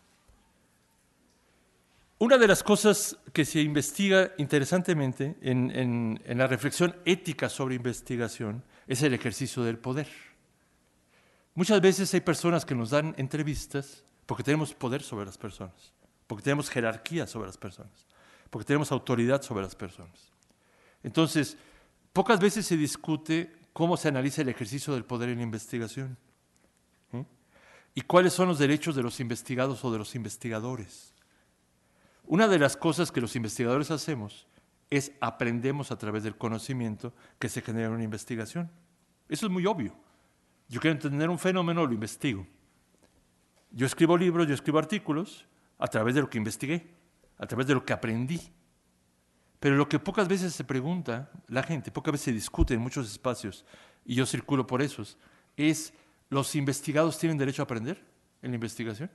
Una de las cosas que se investiga interesantemente en, en, en la reflexión ética sobre investigación es el ejercicio del poder. Muchas veces hay personas que nos dan entrevistas porque tenemos poder sobre las personas, porque tenemos jerarquía sobre las personas, porque tenemos autoridad sobre las personas. Entonces, pocas veces se discute cómo se analiza el ejercicio del poder en la investigación, ¿sí? Y cuáles son los derechos de los investigados o de los investigadores. Una de las cosas que los investigadores hacemos es aprendemos a través del conocimiento que se genera en una investigación. Eso es muy obvio. Yo quiero entender un fenómeno, lo investigo. Yo escribo libros, yo escribo artículos a través de lo que investigué, a través de lo que aprendí. Pero lo que pocas veces se pregunta la gente, pocas veces se discute en muchos espacios, y yo circulo por esos, es, ¿los investigados tienen derecho a aprender en la investigación?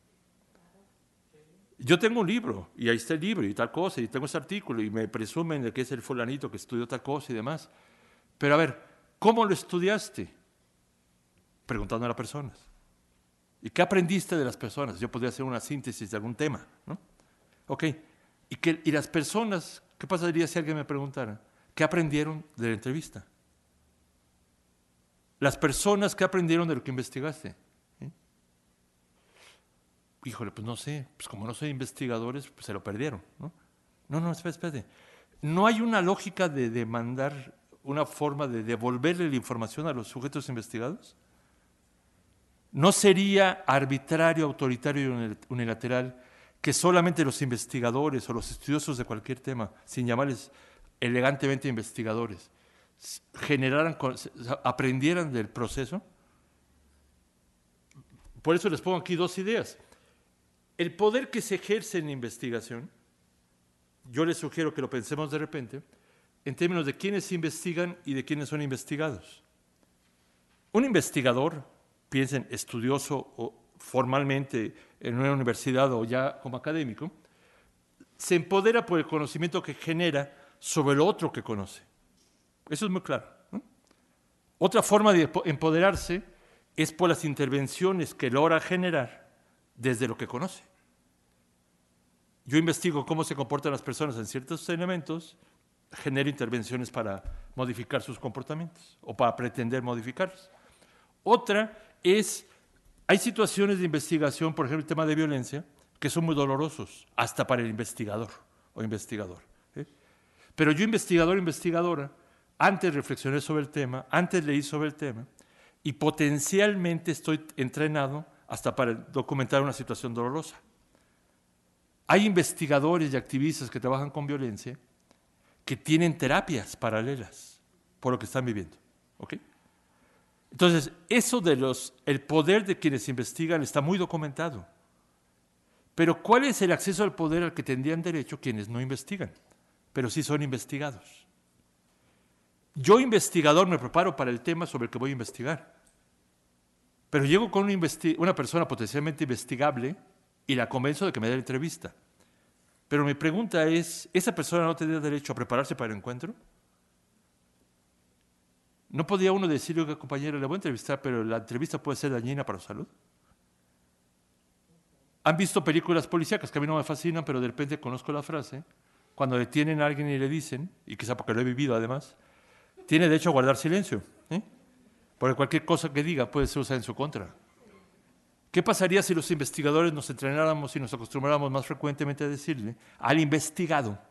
Yo tengo un libro, y ahí está el libro, y tal cosa, y tengo ese artículo, y me presumen de que es el fulanito que estudió tal cosa y demás. Pero a ver, ¿cómo lo estudiaste? Preguntando a las personas. ¿Y qué aprendiste de las personas? Yo podría hacer una síntesis de algún tema, ¿no? Ok. ¿Y, que, y las personas, qué pasaría si alguien me preguntara? ¿Qué aprendieron de la entrevista? Las personas, ¿qué aprendieron de lo que investigaste? ¿Sí? Híjole, pues no sé, pues como no soy investigadores, pues se lo perdieron, ¿no? No, no, espérate, espérate. No hay una lógica de demandar, una forma de devolverle la información a los sujetos investigados. ¿No sería arbitrario, autoritario y unilateral que solamente los investigadores o los estudiosos de cualquier tema, sin llamarles elegantemente investigadores, generaran, aprendieran del proceso? Por eso les pongo aquí dos ideas. El poder que se ejerce en la investigación, yo les sugiero que lo pensemos de repente, en términos de quiénes investigan y de quiénes son investigados. Un investigador, piensen, estudioso o formalmente en una universidad o ya como académico, se empodera por el conocimiento que genera sobre lo otro que conoce. Eso es muy claro, ¿no? Otra forma de empoderarse es por las intervenciones que logra generar desde lo que conoce. Yo investigo cómo se comportan las personas en ciertos elementos, genero intervenciones para modificar sus comportamientos o para pretender modificarlos. Otra es, hay situaciones de investigación, por ejemplo, el tema de violencia, que son muy dolorosos, hasta para el investigador o investigador, ¿eh? Pero yo, investigador o investigadora, antes reflexioné sobre el tema, antes leí sobre el tema, y potencialmente estoy entrenado hasta para documentar una situación dolorosa. Hay investigadores y activistas que trabajan con violencia que tienen terapias paralelas por lo que están viviendo, ¿ok? Entonces, eso de los, el poder de quienes investigan está muy documentado. Pero ¿cuál es el acceso al poder al que tendrían derecho quienes no investigan, pero sí son investigados? Yo, investigador, me preparo para el tema sobre el que voy a investigar. Pero llego con una, investi- una persona potencialmente investigable y la convenzo de que me dé la entrevista. Pero mi pregunta es, ¿esa persona no tendría derecho a prepararse para el encuentro? ¿No podía uno decirle, oiga, compañero, le voy a entrevistar, pero la entrevista puede ser dañina para su salud? ¿Han visto películas policíacas que a mí no me fascinan, pero de repente conozco la frase, cuando detienen a alguien y le dicen, y quizá porque lo he vivido además, tiene derecho a guardar silencio, ¿eh? Porque cualquier cosa que diga puede ser usada en su contra. ¿Qué pasaría si los investigadores nos entrenáramos y nos acostumbráramos más frecuentemente a decirle al investigado,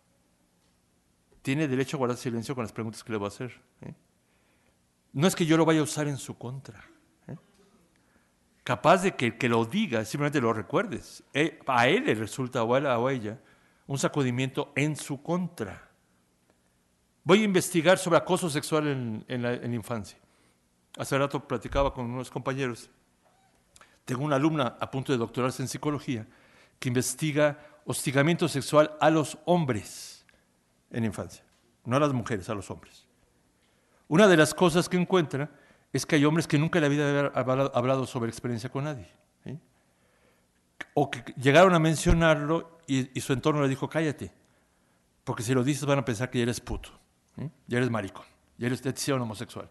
tiene derecho a guardar silencio con las preguntas que le voy a hacer, ¿eh? No es que yo lo vaya a usar en su contra, ¿eh? Capaz de que el que lo diga simplemente lo recuerdes. Eh, a él le resulta, o a, él, o a ella, un sacudimiento en su contra. Voy a investigar sobre acoso sexual en, en, la, en la infancia. Hace rato platicaba con unos compañeros. Tengo una alumna a punto de doctorarse en psicología que investiga hostigamiento sexual a los hombres en la infancia, no a las mujeres, a los hombres. Una de las cosas que encuentra es que hay hombres que nunca en la vida habían hablado sobre experiencia con nadie, ¿sí? O que llegaron a mencionarlo y, y su entorno le dijo, cállate, porque si lo dices van a pensar que ya eres puto, ¿sí? Ya eres maricón, ya eres, ya te hicieron homosexual.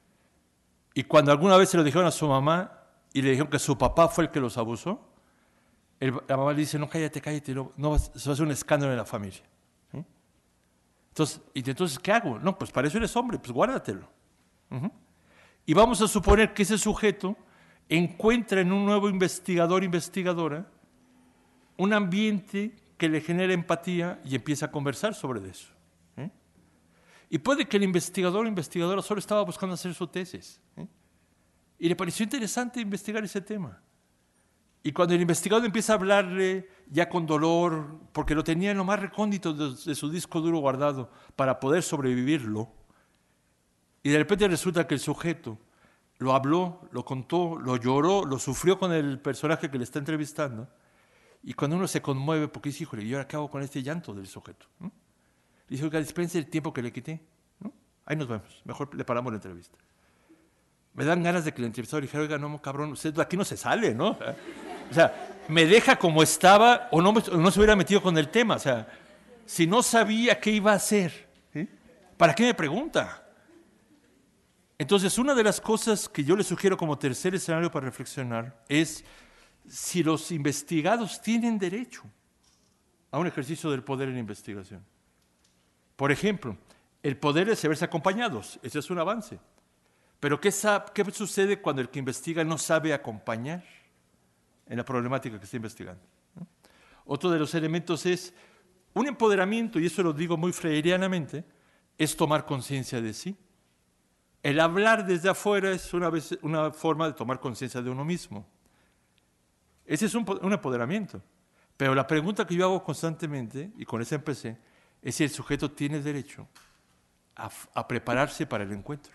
Y cuando alguna vez se lo dijeron a su mamá y le dijeron que su papá fue el que los abusó, el, la mamá le dice, no, cállate, cállate, no, no vas, se va a hacer un escándalo en la familia. ¿Sí? Entonces, y entonces, ¿qué hago? No, pues para eso eres hombre, pues guárdatelo. Uh-huh. Y vamos a suponer que ese sujeto encuentra en un nuevo investigador, investigadora, un ambiente que le genera empatía y empieza a conversar sobre eso. ¿Eh? Y puede que el investigador o investigadora solo estaba buscando hacer su tesis. ¿Eh? Y le pareció interesante investigar ese tema. Y cuando el investigador empieza a hablarle ya con dolor, porque lo tenía en lo más recóndito de, de su disco duro guardado para poder sobrevivirlo, y de repente resulta que el sujeto lo habló, lo contó, lo lloró, lo sufrió con el personaje que le está entrevistando, y cuando uno se conmueve, porque dice, híjole, ¿y ahora qué hago con este llanto del sujeto? ¿No? Dice, oiga, dispense el tiempo que le quité. ¿No? Ahí nos vemos, mejor le paramos la entrevista. Me dan ganas de que el entrevistador dijera, oiga, no, cabrón, usted aquí no se sale, ¿no? O sea, me deja como estaba o no, me, o no se hubiera metido con el tema. O sea, si no sabía qué iba a hacer, ¿sí? ¿Para qué me pregunta? Entonces, una de las cosas que yo le sugiero como tercer escenario para reflexionar es si los investigados tienen derecho a un ejercicio del poder en la investigación. Por ejemplo, el poder de saberse acompañados, ese es un avance. Pero ¿qué, sabe, ¿qué sucede cuando el que investiga no sabe acompañar en la problemática que está investigando? ¿No? Otro de los elementos es un empoderamiento, y eso lo digo muy freirianamente, es tomar conciencia de sí. El hablar desde afuera es una, vez, una forma de tomar conciencia de uno mismo. Ese es un, un empoderamiento. Pero la pregunta que yo hago constantemente, y con esa empecé, es si el sujeto tiene derecho a, a prepararse para el encuentro.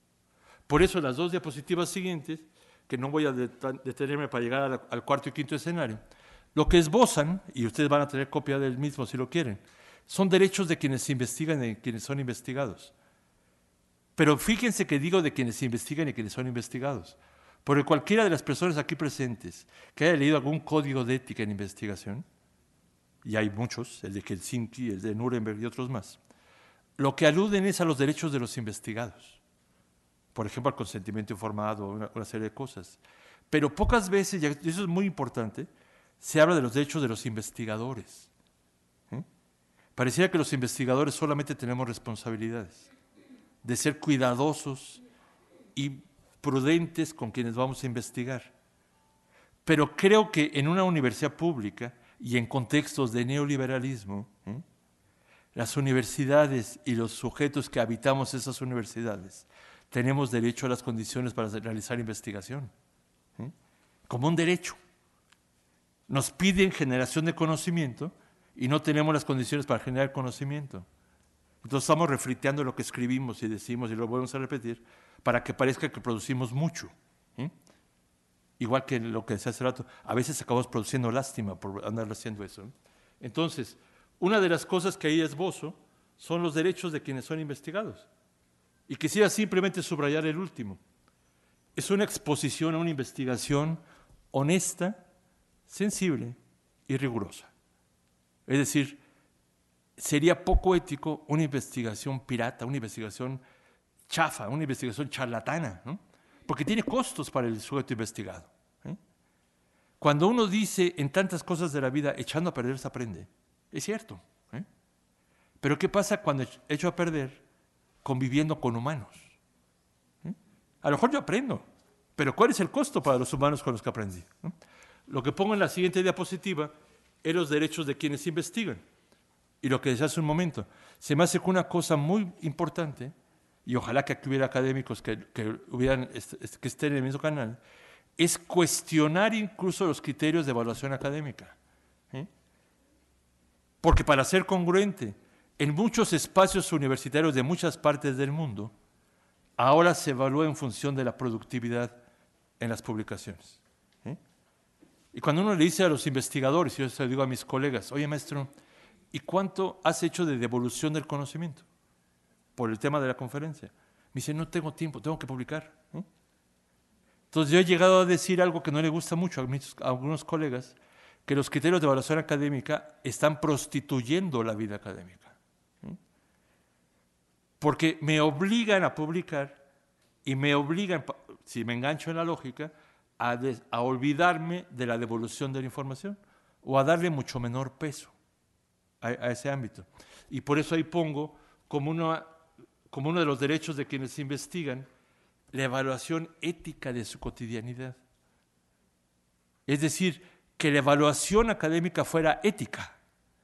Por eso las dos diapositivas siguientes, que no voy a detenerme para llegar al, al cuarto y quinto escenario, lo que esbozan, y ustedes van a tener copia del mismo si lo quieren, son derechos de quienes investigan y de quienes son investigados. Pero fíjense que digo de quienes investigan y quienes son investigados, porque cualquiera de las personas aquí presentes que haya leído algún código de ética en investigación, y hay muchos, el de Helsinki, el de Nuremberg y otros más, lo que aluden es a los derechos de los investigados. Por ejemplo, al consentimiento informado, una, una serie de cosas. Pero pocas veces, y eso es muy importante, se habla de los derechos de los investigadores. ¿Eh? Pareciera que los investigadores solamente tenemos responsabilidades de ser cuidadosos y prudentes con quienes vamos a investigar. Pero creo que en una universidad pública y en contextos de neoliberalismo, ¿eh? las universidades y los sujetos que habitamos esas universidades tenemos derecho a las condiciones para realizar investigación, ¿eh? como un derecho. Nos piden generación de conocimiento y no tenemos las condiciones para generar conocimiento. Entonces estamos refriteando lo que escribimos y decimos y lo volvemos a repetir para que parezca que producimos mucho. ¿eh? Igual que lo que decía hace rato, a veces acabamos produciendo lástima por andar haciendo eso. ¿eh? Entonces, una de las cosas que ahí esbozo son los derechos de quienes son investigados. Y quisiera simplemente subrayar el último. Es una exposición a una investigación honesta, sensible y rigurosa. Es decir, sería poco ético una investigación pirata, una investigación chafa, una investigación charlatana, ¿no? Porque tiene costos para el sujeto investigado. ¿eh? Cuando uno dice en tantas cosas de la vida, echando a perder se aprende, es cierto. ¿eh? Pero ¿qué pasa cuando echo a perder conviviendo con humanos? ¿eh? A lo mejor yo aprendo, pero ¿cuál es el costo para los humanos con los que aprendí? ¿no? Lo que pongo en la siguiente diapositiva es los derechos de quienes investigan. Y lo que decía hace un momento, se me hace que una cosa muy importante, y ojalá que aquí hubiera académicos que, que, hubieran, que estén en el mismo canal, es cuestionar incluso los criterios de evaluación académica. ¿eh? Porque para ser congruente, en muchos espacios universitarios de muchas partes del mundo, ahora se evalúa en función de la productividad en las publicaciones. ¿eh? Y cuando uno le dice a los investigadores, yo se lo digo a mis colegas, oye maestro, ¿y cuánto has hecho de devolución del conocimiento? Por el tema de la conferencia. Me dice, no tengo tiempo, tengo que publicar. ¿eh? Entonces yo he llegado a decir algo que no le gusta mucho a, mis, a algunos colegas, que los criterios de evaluación académica están prostituyendo la vida académica. ¿eh? Porque me obligan a publicar y me obligan, si me engancho en la lógica, a, des, a olvidarme de la devolución de la información o a darle mucho menor peso a, a ese ámbito. Y por eso ahí pongo como, una, como uno de los derechos de quienes investigan la evaluación ética de su cotidianidad. Es decir, que la evaluación académica fuera ética.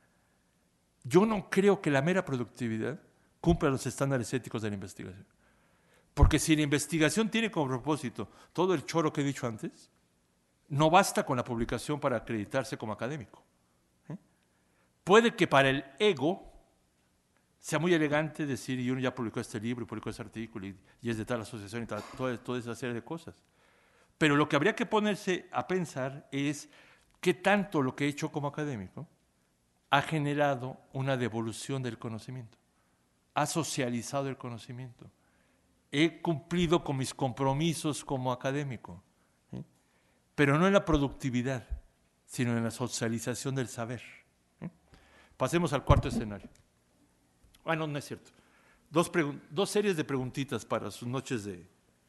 Yo no creo que la mera productividad cumpla los estándares éticos de la investigación. Porque si la investigación tiene como propósito todo el choro que he dicho antes, no basta con la publicación para acreditarse como académico. ¿eh? Puede que para el ego sea muy elegante decir, y uno ya publicó este libro y publicó este artículo y, y es de tal asociación y tal, toda, toda esa serie de cosas. Pero lo que habría que ponerse a pensar es qué tanto lo que he hecho como académico ha generado una devolución del conocimiento, ha socializado el conocimiento, he cumplido con mis compromisos como académico, ¿eh? pero no en la productividad, sino en la socialización del saber. ¿eh? Pasemos al cuarto escenario. Ah, no, no es cierto. Dos, dos series de preguntitas para sus noches de,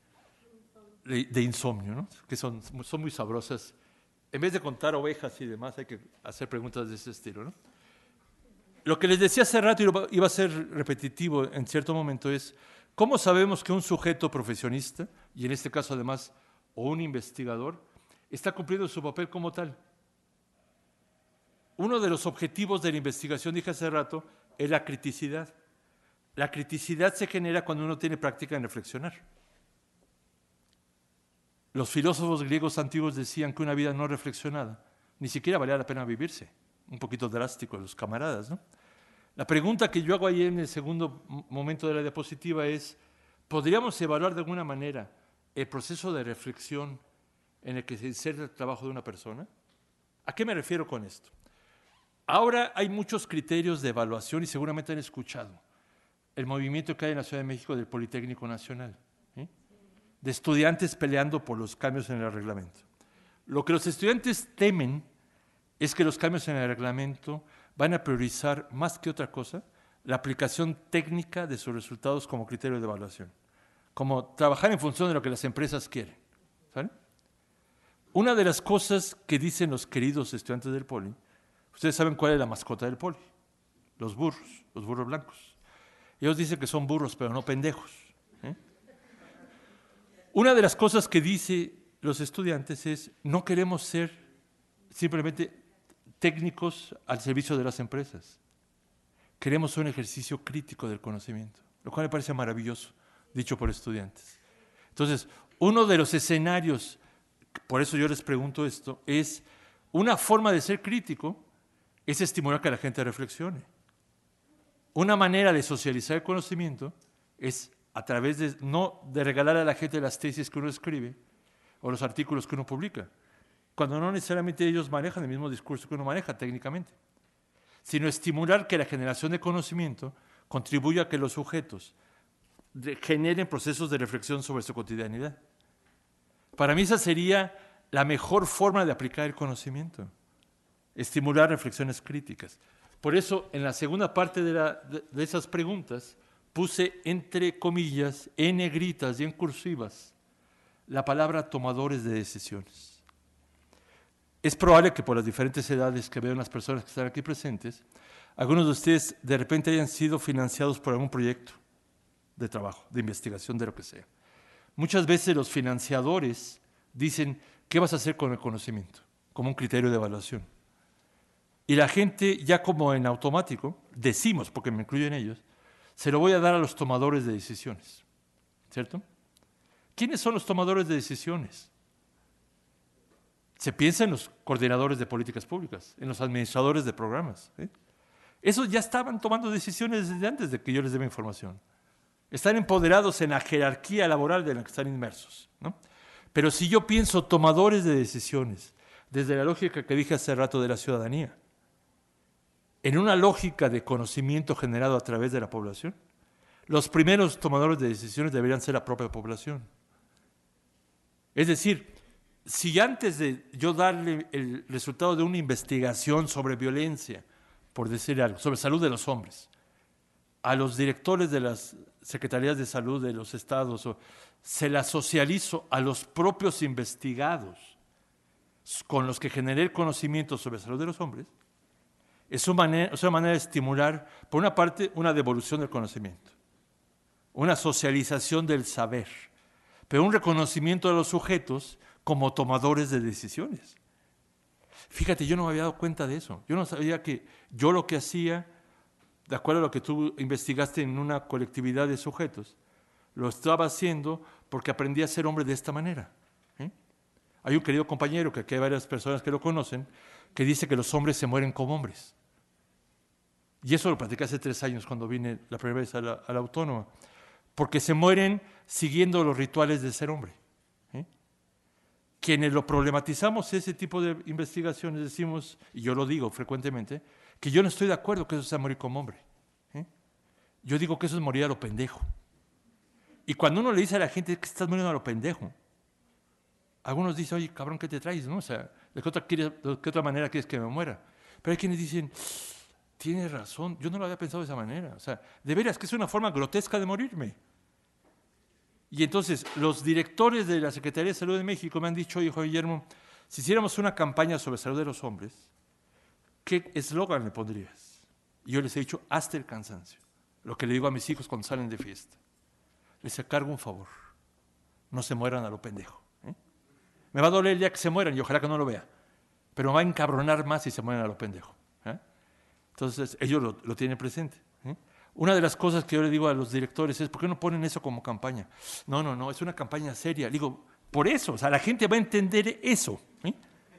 de, de insomnio, ¿no? Que son, son muy sabrosas. En vez de contar ovejas y demás, hay que hacer preguntas de ese estilo, ¿no? Lo que les decía hace rato, y iba a ser repetitivo en cierto momento, es ¿cómo sabemos que un sujeto profesionista, y en este caso además, o un investigador, está cumpliendo su papel como tal? Uno de los objetivos de la investigación, dije hace rato, es la criticidad. La criticidad se genera cuando uno tiene práctica en reflexionar. Los filósofos griegos antiguos decían que una vida no reflexionada ni siquiera valía la pena vivirse. Un poquito drástico los camaradas, ¿no? La pregunta que yo hago ahí en el segundo momento de la diapositiva es, ¿podríamos evaluar de alguna manera el proceso de reflexión en el que se inserta el trabajo de una persona? ¿A qué me refiero con esto? Ahora hay muchos criterios de evaluación y seguramente han escuchado el movimiento que hay en la Ciudad de México del Politécnico Nacional, ¿eh? de estudiantes peleando por los cambios en el reglamento. Lo que los estudiantes temen es que los cambios en el reglamento van a priorizar más que otra cosa la aplicación técnica de sus resultados como criterio de evaluación, como trabajar en función de lo que las empresas quieren. ¿Saben? Una de las cosas que dicen los queridos estudiantes del Poli, ustedes saben cuál es la mascota del Poli, los burros, los burros blancos. Ellos dicen que son burros, pero no pendejos. ¿eh? Una de las cosas que dicen los estudiantes es, no queremos ser simplemente técnicos al servicio de las empresas. Queremos un ejercicio crítico del conocimiento, lo cual me parece maravilloso, dicho por estudiantes. Entonces, uno de los escenarios, por eso yo les pregunto esto, es una forma de ser crítico, es estimular que la gente reflexione. Una manera de socializar el conocimiento es a través de, no de regalar a la gente las tesis que uno escribe o los artículos que uno publica, cuando no necesariamente ellos manejan el mismo discurso que uno maneja técnicamente, sino estimular que la generación de conocimiento contribuya a que los sujetos de, generen procesos de reflexión sobre su cotidianidad. Para mí esa sería la mejor forma de aplicar el conocimiento, estimular reflexiones críticas. Por eso, en la segunda parte de, la, de, de esas preguntas, puse entre comillas, en negritas y en cursivas, la palabra tomadores de decisiones. Es probable que por las diferentes edades que veo en las personas que están aquí presentes, algunos de ustedes de repente hayan sido financiados por algún proyecto de trabajo, de investigación, de lo que sea. Muchas veces los financiadores dicen, ¿qué vas a hacer con el conocimiento? Como un criterio de evaluación. Y la gente, ya como en automático, decimos, porque me incluyen ellos, se lo voy a dar a los tomadores de decisiones, ¿cierto? ¿Quiénes son los tomadores de decisiones? Se piensa en los coordinadores de políticas públicas, en los administradores de programas, ¿eh? Esos ya estaban tomando decisiones desde antes de que yo les dé información. Están empoderados en la jerarquía laboral de la que están inmersos, ¿no? Pero si yo pienso tomadores de decisiones, desde la lógica que dije hace rato de la ciudadanía, en una lógica de conocimiento generado a través de la población, los primeros tomadores de decisiones deberían ser la propia población. Es decir, si antes de yo darle el resultado de una investigación sobre violencia, por decir algo, sobre salud de los hombres, a los directores de las secretarías de salud de los estados, o se la socializo a los propios investigados con los que generé el conocimiento sobre salud de los hombres, es una manera, es una manera de estimular, por una parte, una devolución del conocimiento, una socialización del saber, pero un reconocimiento de los sujetos como tomadores de decisiones. Fíjate, yo no me había dado cuenta de eso. Yo no sabía que yo lo que hacía, de acuerdo a lo que tú investigaste en una colectividad de sujetos, lo estaba haciendo porque aprendí a ser hombre de esta manera. ¿eh? Hay un querido compañero, que aquí hay varias personas que lo conocen, que dice que los hombres se mueren como hombres. Y eso lo platicé hace tres años cuando vine la primera vez a la, a la Autónoma. Porque se mueren siguiendo los rituales de ser hombre. ¿eh? Quienes lo problematizamos ese tipo de investigaciones decimos, y yo lo digo frecuentemente, que yo no estoy de acuerdo que eso sea morir como hombre. ¿eh? Yo digo que eso es morir a lo pendejo. Y cuando uno le dice a la gente que estás muriendo a lo pendejo, algunos dicen, oye, cabrón, ¿qué te traes? ¿No? O sea, ¿de qué otra, quieres, de qué otra manera quieres que me muera? Pero hay quienes dicen, tienes razón, yo no lo había pensado de esa manera. O sea, de veras que es una forma grotesca de morirme. Y entonces, los directores de la Secretaría de Salud de México me han dicho, hijo Guillermo, si hiciéramos una campaña sobre salud de los hombres, ¿qué eslogan le pondrías? Y yo les he dicho, hasta el cansancio. Lo que le digo a mis hijos cuando salen de fiesta. Les encargo un favor, no se mueran a lo pendejo. ¿eh? Me va a doler el día que se mueran y ojalá que no lo vea, pero me va a encabronar más si se mueren a lo pendejo. ¿eh? Entonces, ellos lo, lo tienen presente. ¿eh? Una de las cosas que yo le digo a los directores es, ¿por qué no ponen eso como campaña? No, no, no, es una campaña seria. Le digo, por eso, o sea, la gente va a entender eso. ¿eh?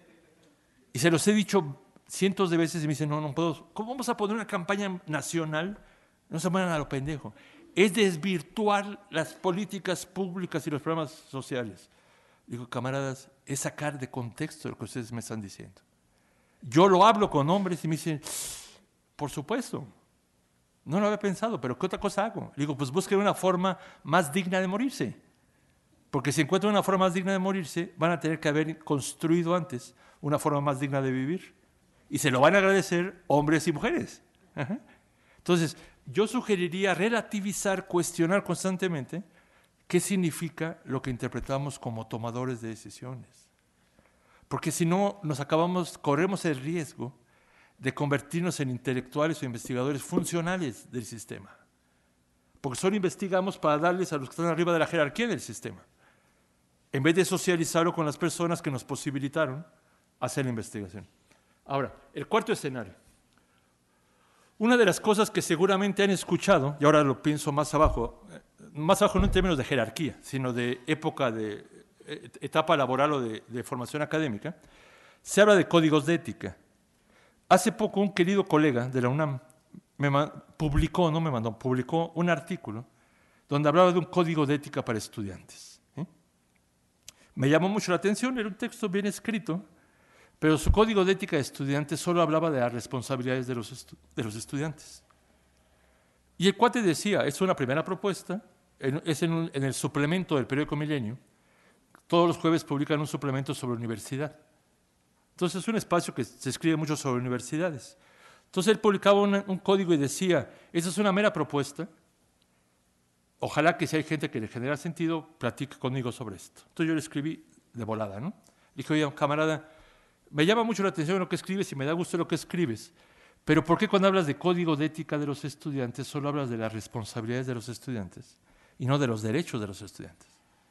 Y se los he dicho cientos de veces y me dicen, no, no puedo. ¿Cómo vamos a poner una campaña nacional? No se mueran a lo pendejo. Es desvirtuar las políticas públicas y los programas sociales. Digo, camaradas, es sacar de contexto lo que ustedes me están diciendo. Yo lo hablo con hombres y me dicen, por supuesto, no lo había pensado, pero ¿qué otra cosa hago? Digo, pues busquen una forma más digna de morirse. Porque si encuentran una forma más digna de morirse, van a tener que haber construido antes una forma más digna de vivir. Y se lo van a agradecer hombres y mujeres. Ajá. Entonces, yo sugeriría relativizar, cuestionar constantemente qué significa lo que interpretamos como tomadores de decisiones. Porque si no, nos acabamos, corremos el riesgo de convertirnos en intelectuales o investigadores funcionales del sistema. Porque solo investigamos para darles a los que están arriba de la jerarquía del sistema, en vez de socializarlo con las personas que nos posibilitaron hacer la investigación. Ahora, el cuarto escenario. Una de las cosas que seguramente han escuchado, y ahora lo pienso más abajo, más abajo no en términos de jerarquía, sino de época, de etapa laboral o de, de formación académica, se habla de códigos de ética. Hace poco un querido colega de la UNAM me publicó, no me mandó, publicó un artículo donde hablaba de un código de ética para estudiantes. ¿eh? Me llamó mucho la atención, era un texto bien escrito, pero su código de ética de estudiantes solo hablaba de las responsabilidades de los, estu de los estudiantes. Y el cuate decía, es una primera propuesta, en, es en, un, en el suplemento del periódico Milenio, todos los jueves publican un suplemento sobre universidad. Entonces es un espacio que se escribe mucho sobre universidades. Entonces él publicaba una, un código y decía, esa es una mera propuesta, ojalá que si hay gente que le genera sentido, platique conmigo sobre esto. Entonces yo le escribí de volada, ¿no? Le dije, oye, camarada, me llama mucho la atención lo que escribes y me da gusto lo que escribes, pero ¿por qué cuando hablas de código de ética de los estudiantes solo hablas de las responsabilidades de los estudiantes y no de los derechos de los estudiantes?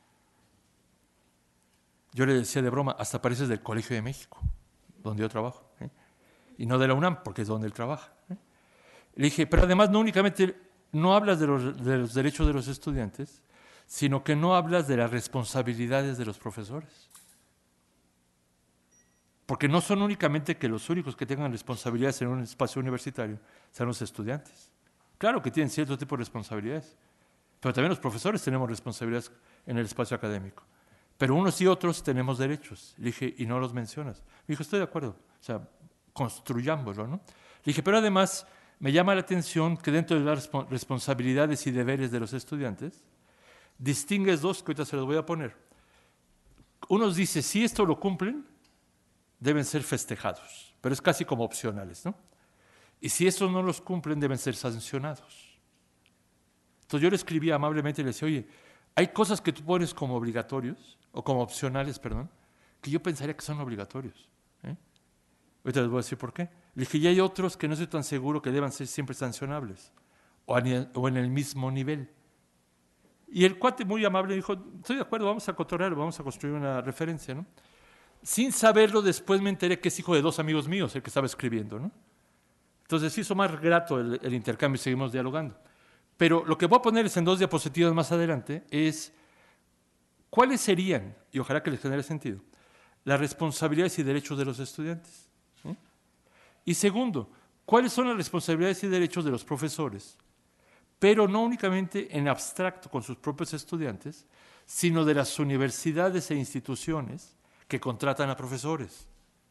Yo le decía de broma, hasta pareces del Colegio de México, donde yo trabajo, ¿eh? y no de la UNAM, porque es donde él trabaja. ¿eh? Le dije, pero además no únicamente no hablas de los, de los derechos de los estudiantes, sino que no hablas de las responsabilidades de los profesores. Porque no son únicamente que los únicos que tengan responsabilidades en un espacio universitario sean los estudiantes. Claro que tienen cierto tipo de responsabilidades, pero también los profesores tenemos responsabilidades en el espacio académico. Pero unos y otros tenemos derechos. Le dije, y no los mencionas. Me dijo, estoy de acuerdo, o sea, construyámoslo, ¿no? Le dije, pero además me llama la atención que dentro de las responsabilidades y deberes de los estudiantes, distingues dos que ahorita se los voy a poner. Unos dicen, si esto lo cumplen, deben ser festejados, pero es casi como opcionales, ¿no? Y si estos no los cumplen, deben ser sancionados. Entonces yo le escribí amablemente y le decía, oye, hay cosas que tú pones como obligatorios, o como opcionales, perdón, que yo pensaría que son obligatorios. ¿eh? Ahorita les voy a decir por qué. Le dije, y hay otros que no estoy tan seguro que deban ser siempre sancionables, o, a, o en el mismo nivel. Y el cuate muy amable dijo, estoy de acuerdo, vamos a cotorrear, vamos a construir una referencia, ¿no? Sin saberlo, después me enteré que es hijo de dos amigos míos, el que estaba escribiendo, ¿no? Entonces hizo más grato el, el intercambio y seguimos dialogando. Pero lo que voy a ponerles en dos diapositivas más adelante es cuáles serían, y ojalá que les genere sentido, las responsabilidades y derechos de los estudiantes. ¿eh? Y segundo, cuáles son las responsabilidades y derechos de los profesores, pero no únicamente en abstracto con sus propios estudiantes, sino de las universidades e instituciones que contratan a profesores.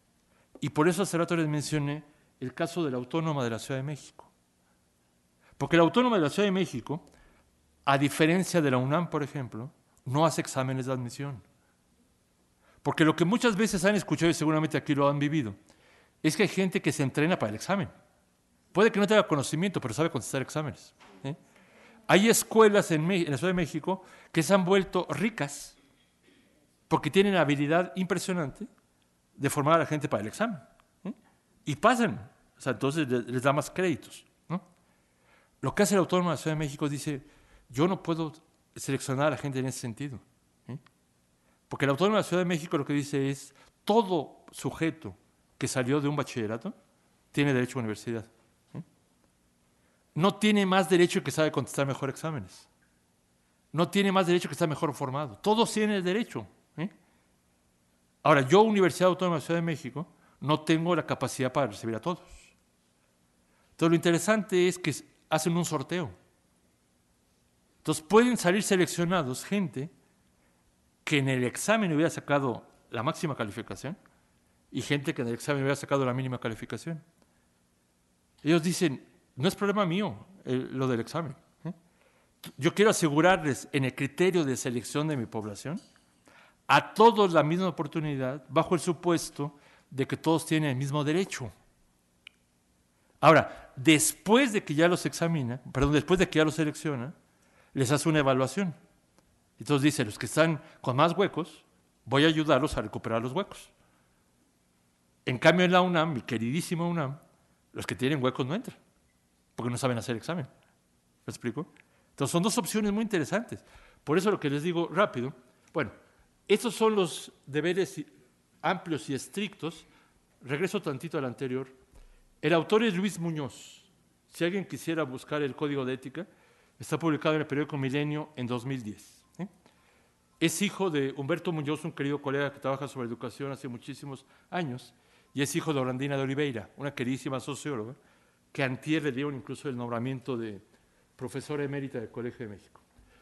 Y por eso hace rato les mencioné el caso de la Autónoma de la Ciudad de México. Porque la Autónoma de la Ciudad de México, a diferencia de la UNAM, por ejemplo, no hace exámenes de admisión. Porque lo que muchas veces han escuchado, y seguramente aquí lo han vivido, es que hay gente que se entrena para el examen. Puede que no tenga conocimiento, pero sabe contestar exámenes. ¿eh? Hay escuelas en, en la Ciudad de México que se han vuelto ricas porque tienen habilidad impresionante de formar a la gente para el examen. ¿eh? Y pasan, o sea, entonces les da más créditos. ¿no? Lo que hace la Autónoma de la Ciudad de México dice, yo no puedo seleccionar a la gente en ese sentido. ¿eh? Porque la Autónoma de la Ciudad de México lo que dice es, todo sujeto que salió de un bachillerato tiene derecho a universidad. ¿eh? No tiene más derecho que sabe contestar mejor exámenes. No tiene más derecho que está mejor formado. Todos tienen el derecho. ¿eh? Ahora, yo, Universidad Autónoma de la Ciudad de México, no tengo la capacidad para recibir a todos. Entonces, lo interesante es que hacen un sorteo. Entonces, pueden salir seleccionados gente que en el examen hubiera sacado la máxima calificación y gente que en el examen hubiera sacado la mínima calificación. Ellos dicen, no es problema mío el, lo del examen. ¿eh? Yo quiero asegurarles en el criterio de selección de mi población a todos la misma oportunidad bajo el supuesto de que todos tienen el mismo derecho. Ahora, después de que ya los examina, perdón, después de que ya los selecciona, les hace una evaluación. Entonces dice, los que están con más huecos, voy a ayudarlos a recuperar los huecos. En cambio en la UNAM, mi queridísima UNAM, los que tienen huecos no entran, porque no saben hacer examen. ¿Me explico? Entonces son dos opciones muy interesantes. Por eso lo que les digo rápido, bueno, estos son los deberes amplios y estrictos. Regreso tantito al anterior. El autor es Luis Muñoz. Si alguien quisiera buscar el Código de Ética, está publicado en el periódico Milenio en dos mil diez. ¿eh? Es hijo de Humberto Muñoz, un querido colega que trabaja sobre educación hace muchísimos años, y es hijo de Orlandina de Oliveira, una queridísima socióloga, que antier le dieron incluso el nombramiento de profesora emérita del Colegio de México.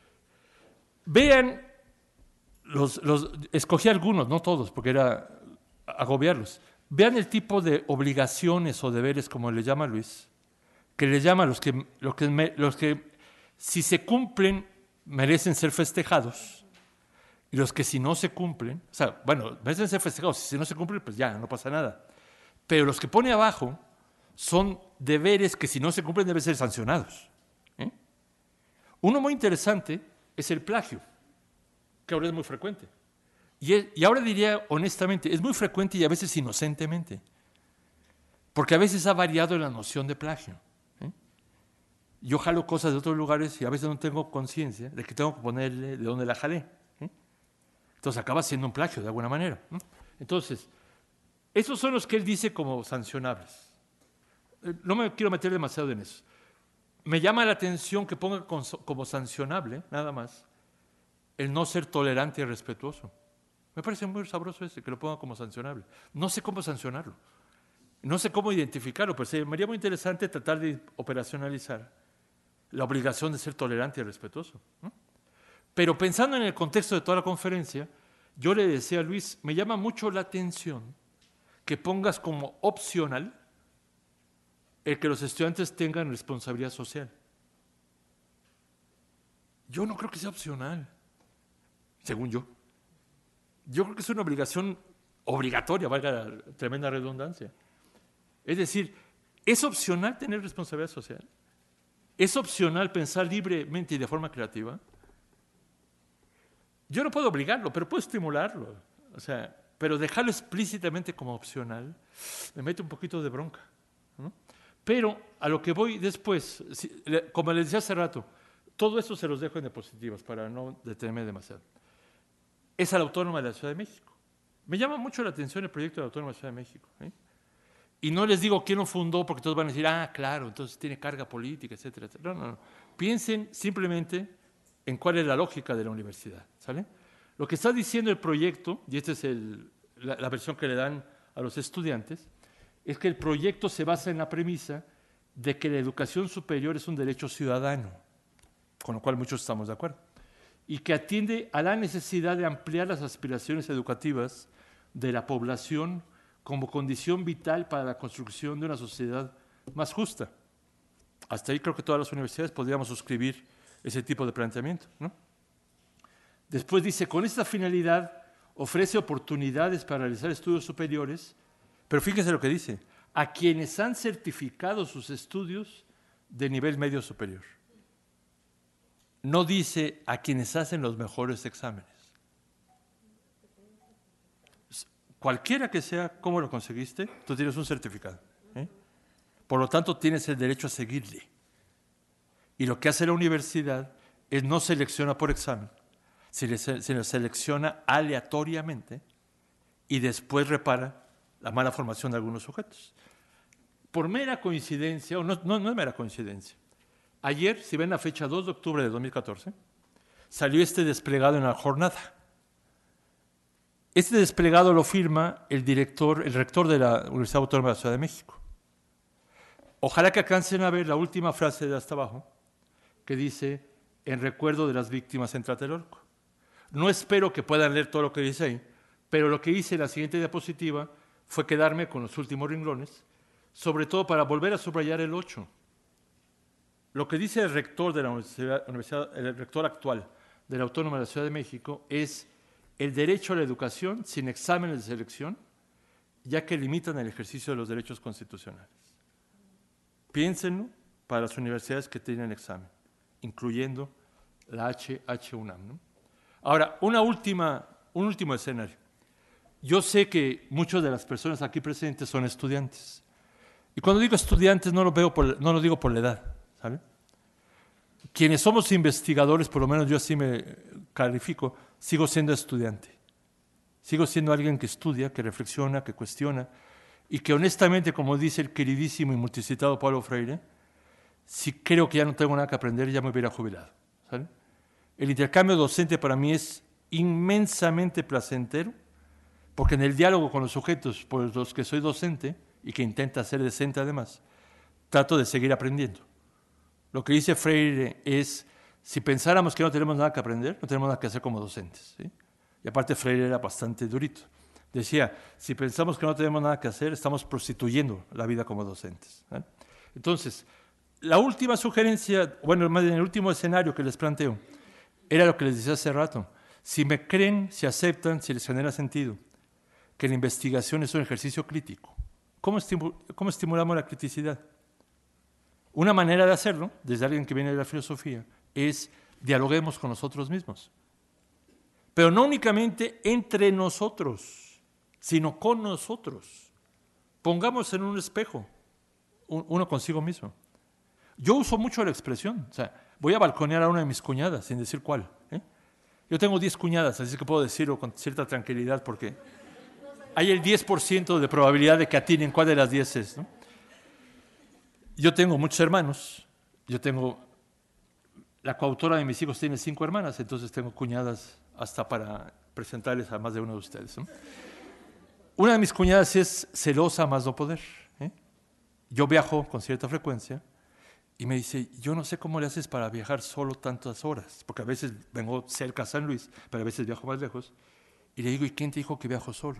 Vean, los, los, escogí algunos, no todos, porque era agobiarlos. Vean el tipo de obligaciones o deberes, como le llama Luis, que le llama los que, los que, los que si se cumplen, merecen ser festejados, y los que si no se cumplen, o sea, bueno, merecen ser festejados, si no se cumplen, pues ya, no pasa nada. Pero los que pone abajo son deberes que si no se cumplen deben ser sancionados. ¿eh? Uno muy interesante es el plagio, que ahora es muy frecuente. Y, es, y ahora diría honestamente, es muy frecuente y a veces inocentemente, porque a veces ha variado la noción de plagio. ¿eh? Yo jalo cosas de otros lugares y a veces no tengo conciencia de que tengo que ponerle de dónde la jalé. ¿eh? Entonces acaba siendo un plagio de alguna manera. ¿no? Entonces, esos son los que él dice como sancionables. No me quiero meter demasiado en eso. Me llama la atención que ponga como sancionable, nada más, el no ser tolerante y respetuoso. Me parece muy sabroso ese, que lo pongan como sancionable. No sé cómo sancionarlo. No sé cómo identificarlo, pero sería muy interesante tratar de operacionalizar la obligación de ser tolerante y respetuoso, ¿no? Pero pensando en el contexto de toda la conferencia, yo le decía a Luis, me llama mucho la atención que pongas como opcional el que los estudiantes tengan responsabilidad social. Yo no creo que sea opcional, según yo. Yo creo que es una obligación obligatoria, valga la tremenda redundancia. Es decir, ¿es opcional tener responsabilidad social? ¿Es opcional pensar libremente y de forma creativa? Yo no puedo obligarlo, pero puedo estimularlo. O sea, pero dejarlo explícitamente como opcional me mete un poquito de bronca, ¿no? Pero a lo que voy después, como les decía hace rato, todo esto se los dejo en diapositivas para no detenerme demasiado. Es a la Autónoma de la Ciudad de México. Me llama mucho la atención el proyecto de la Autónoma de la Ciudad de México, ¿eh? Y no les digo quién lo fundó, porque todos van a decir, ah, claro, entonces tiene carga política, etcétera, etcétera. No, no, no. Piensen simplemente en cuál es la lógica de la universidad, ¿sale? Lo que está diciendo el proyecto, y esta es el, la, la versión que le dan a los estudiantes, es que el proyecto se basa en la premisa de que la educación superior es un derecho ciudadano, con lo cual muchos estamos de acuerdo, y que atiende a la necesidad de ampliar las aspiraciones educativas de la población como condición vital para la construcción de una sociedad más justa. Hasta ahí creo que todas las universidades podríamos suscribir ese tipo de planteamiento, ¿no? Después dice, con esta finalidad ofrece oportunidades para realizar estudios superiores, pero fíjense lo que dice, a quienes han certificado sus estudios de nivel medio superior. No dice a quienes hacen los mejores exámenes. Cualquiera que sea cómo lo conseguiste, tú tienes un certificado, ¿eh? Por lo tanto, tienes el derecho a seguirle. Y lo que hace la universidad es no selecciona por examen, sino selecciona aleatoriamente y después repara la mala formación de algunos sujetos. Por mera coincidencia, o no, no, no es mera coincidencia, ayer, si ven la fecha dos de octubre de dos mil catorce, salió este desplegado en la jornada. Este desplegado lo firma el director, el rector de la Universidad Autónoma de la Ciudad de México. Ojalá que alcancen a ver la última frase de hasta abajo, que dice, en recuerdo de las víctimas en Tlatelolco. No espero que puedan leer todo lo que dice ahí, pero lo que hice en la siguiente diapositiva fue quedarme con los últimos renglones, sobre todo para volver a subrayar el ocho. Lo que dice el rector, de la universidad, universidad, el rector actual de la Autónoma de la Ciudad de México es el derecho a la educación sin exámenes de selección, ya que limitan el ejercicio de los derechos constitucionales. Piénsenlo para las universidades que tienen examen, incluyendo la H H UNAM, ¿no? Ahora, una última, un último escenario. Yo sé que muchas de las personas aquí presentes son estudiantes. Y cuando digo estudiantes no lo, veo por, no lo digo por la edad, ¿sabe? Quienes somos investigadores, por lo menos yo así me califico, sigo siendo estudiante. Sigo siendo alguien que estudia, que reflexiona, que cuestiona, y que honestamente, como dice el queridísimo y multicitado Paulo Freire, si creo que ya no tengo nada que aprender, ya me hubiera jubilado, ¿sabe? El intercambio docente para mí es inmensamente placentero, porque en el diálogo con los sujetos por los que soy docente, y que intenta ser decente además, trato de seguir aprendiendo. Lo que dice Freire es, si pensáramos que no tenemos nada que aprender, no tenemos nada que hacer como docentes, ¿sí? Y aparte Freire era bastante durito. Decía, si pensamos que no tenemos nada que hacer, estamos prostituyendo la vida como docentes, ¿eh? Entonces, la última sugerencia, bueno, más bien el último escenario que les planteo, era lo que les decía hace rato. Si me creen, si aceptan, si les genera sentido, que la investigación es un ejercicio crítico, ¿cómo, estimu- cómo estimulamos la criticidad? Una manera de hacerlo, desde alguien que viene de la filosofía, es dialoguemos con nosotros mismos. Pero no únicamente entre nosotros, sino con nosotros. Pongamos en un espejo uno consigo mismo. Yo uso mucho la expresión, o sea, voy a balconear a una de mis cuñadas, sin decir cuál, ¿eh? Yo tengo diez cuñadas, así que puedo decirlo con cierta tranquilidad, porque hay el diez por ciento de probabilidad de que atinen cuál de las diez es, ¿no? Yo tengo muchos hermanos, yo tengo, la coautora de mis hijos tiene cinco hermanas, entonces tengo cuñadas hasta para presentarles a más de uno de ustedes, ¿no? Una de mis cuñadas es celosa a más no poder, ¿eh? Yo viajo con cierta frecuencia y me dice, yo no sé cómo le haces para viajar solo tantas horas, porque a veces vengo cerca a San Luis, pero a veces viajo más lejos. Y le digo, ¿y quién te dijo que viajo solo?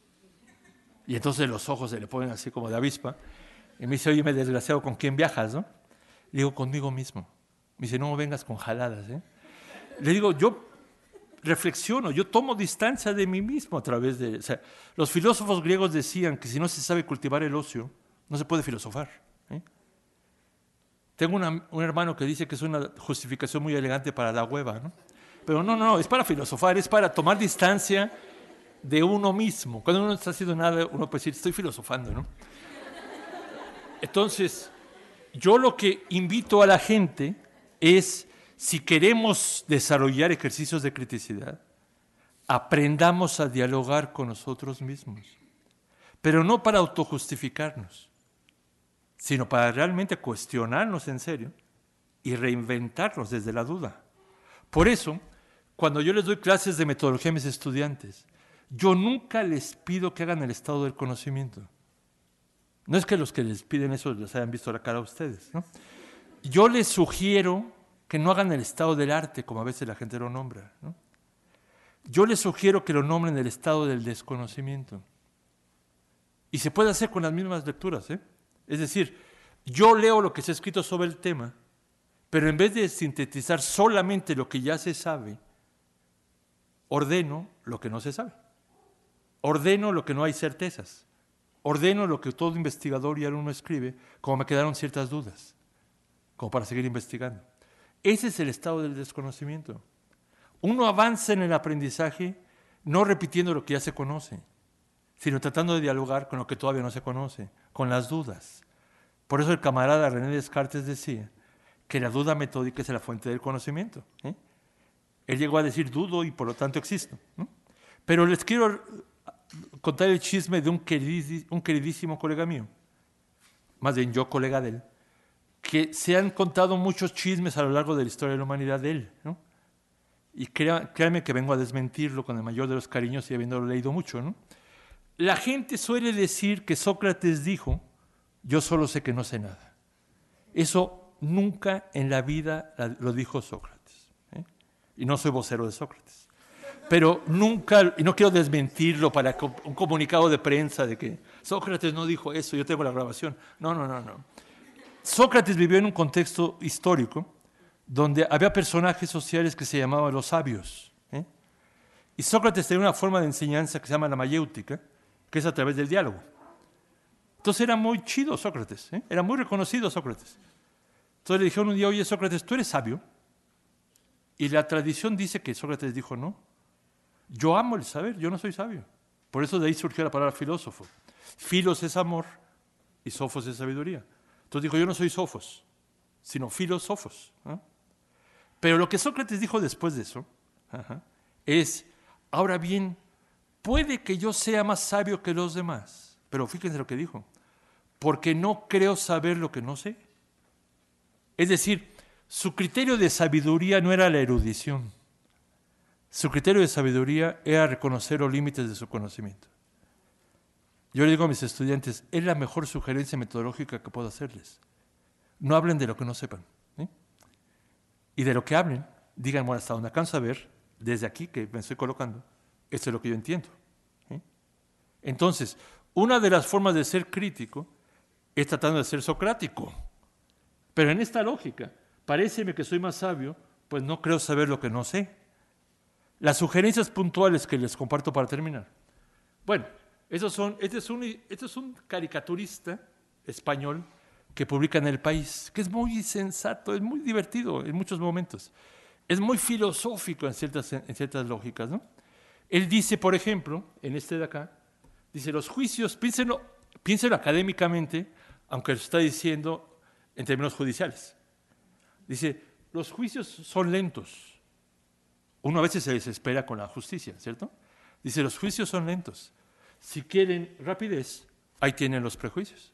Y entonces los ojos se le ponen así como de avispa. Y me dice, oye, me desgraciado, ¿con quién viajas, no? Le digo, conmigo mismo. Me dice, no vengas con jaladas, ¿eh? Le digo, yo reflexiono, yo tomo distancia de mí mismo a través de... O sea, los filósofos griegos decían que si no se sabe cultivar el ocio, no se puede filosofar, ¿eh? Tengo una, un hermano que dice que es una justificación muy elegante para la hueva, ¿no? Pero no, no, es para filosofar, es para tomar distancia de uno mismo. Cuando uno no está haciendo nada, uno puede decir, estoy filosofando, ¿no? Entonces, yo lo que invito a la gente es, si queremos desarrollar ejercicios de criticidad, aprendamos a dialogar con nosotros mismos, pero no para autojustificarnos, sino para realmente cuestionarnos en serio y reinventarnos desde la duda. Por eso, cuando yo les doy clases de metodología a mis estudiantes, yo nunca les pido que hagan el estado del conocimiento. No es que los que les piden eso les hayan visto la cara a ustedes, ¿no? Yo les sugiero que no hagan el estado del arte, como a veces la gente lo nombra, ¿no? Yo les sugiero que lo nombren el estado del desconocimiento. Y se puede hacer con las mismas lecturas, ¿eh? Es decir, yo leo lo que se ha escrito sobre el tema, pero en vez de sintetizar solamente lo que ya se sabe, ordeno lo que no se sabe. Ordeno lo que no hay certezas. Ordeno lo que todo investigador y alumno escribe, como me quedaron ciertas dudas, como para seguir investigando. Ese es el estado del desconocimiento. Uno avanza en el aprendizaje no repitiendo lo que ya se conoce, sino tratando de dialogar con lo que todavía no se conoce, con las dudas. Por eso el camarada René Descartes decía que la duda metódica es la fuente del conocimiento, ¿eh? Él llegó a decir, dudo y por lo tanto existo, ¿no? Pero les quiero contar el chisme de un, queridí, un queridísimo colega mío, más bien yo colega de él, que se han contado muchos chismes a lo largo de la historia de la humanidad de él, ¿no? Y crea, créanme que vengo a desmentirlo con el mayor de los cariños y habiéndolo leído mucho, ¿no? La gente suele decir que Sócrates dijo, yo solo sé que no sé nada. Eso nunca en la vida lo dijo Sócrates, ¿eh? Y no soy vocero de Sócrates. Pero nunca, y no quiero desmentirlo para un comunicado de prensa de que Sócrates no dijo eso, yo tengo la grabación. No, no, no, no. Sócrates vivió en un contexto histórico donde había personajes sociales que se llamaban los sabios, ¿eh? Y Sócrates tenía una forma de enseñanza que se llama la mayéutica, que es a través del diálogo. Entonces era muy chido Sócrates, ¿eh? Era muy reconocido Sócrates. Entonces le dijeron un día, oye Sócrates, ¿tú eres sabio? Y la tradición dice que Sócrates dijo, no. Yo amo el saber, yo no soy sabio. Por eso de ahí surgió la palabra filósofo. Filos es amor y sofos es sabiduría. Entonces dijo, yo no soy sofos, sino filósofos, ¿no? Pero lo que Sócrates dijo después de eso, ajá, es, ahora bien, puede que yo sea más sabio que los demás, pero fíjense lo que dijo, porque no creo saber lo que no sé. Es decir, su criterio de sabiduría no era la erudición. Su criterio de sabiduría era reconocer los límites de su conocimiento. Yo le digo a mis estudiantes, es la mejor sugerencia metodológica que puedo hacerles. No hablen de lo que no sepan, ¿eh? Y de lo que hablen, digan, bueno, hasta donde alcanzo a ver, desde aquí que me estoy colocando, esto es lo que yo entiendo, ¿eh? Entonces, una de las formas de ser crítico es tratando de ser socrático. Pero en esta lógica, paréceme que soy más sabio, pues no creo saber lo que no sé. Las sugerencias puntuales que les comparto para terminar. Bueno, esos son, este, es un, este es un caricaturista español que publica en El País, que es muy sensato, es muy divertido en muchos momentos. Es muy filosófico en ciertas, en ciertas lógicas, ¿no? Él dice, por ejemplo, en este de acá, dice, los juicios, piénsenlo, piénsenlo académicamente, aunque lo está diciendo en términos judiciales. Dice, los juicios son lentos. Uno a veces se desespera con la justicia, ¿cierto? Dice, los juicios son lentos. Si quieren rapidez, ahí tienen los prejuicios.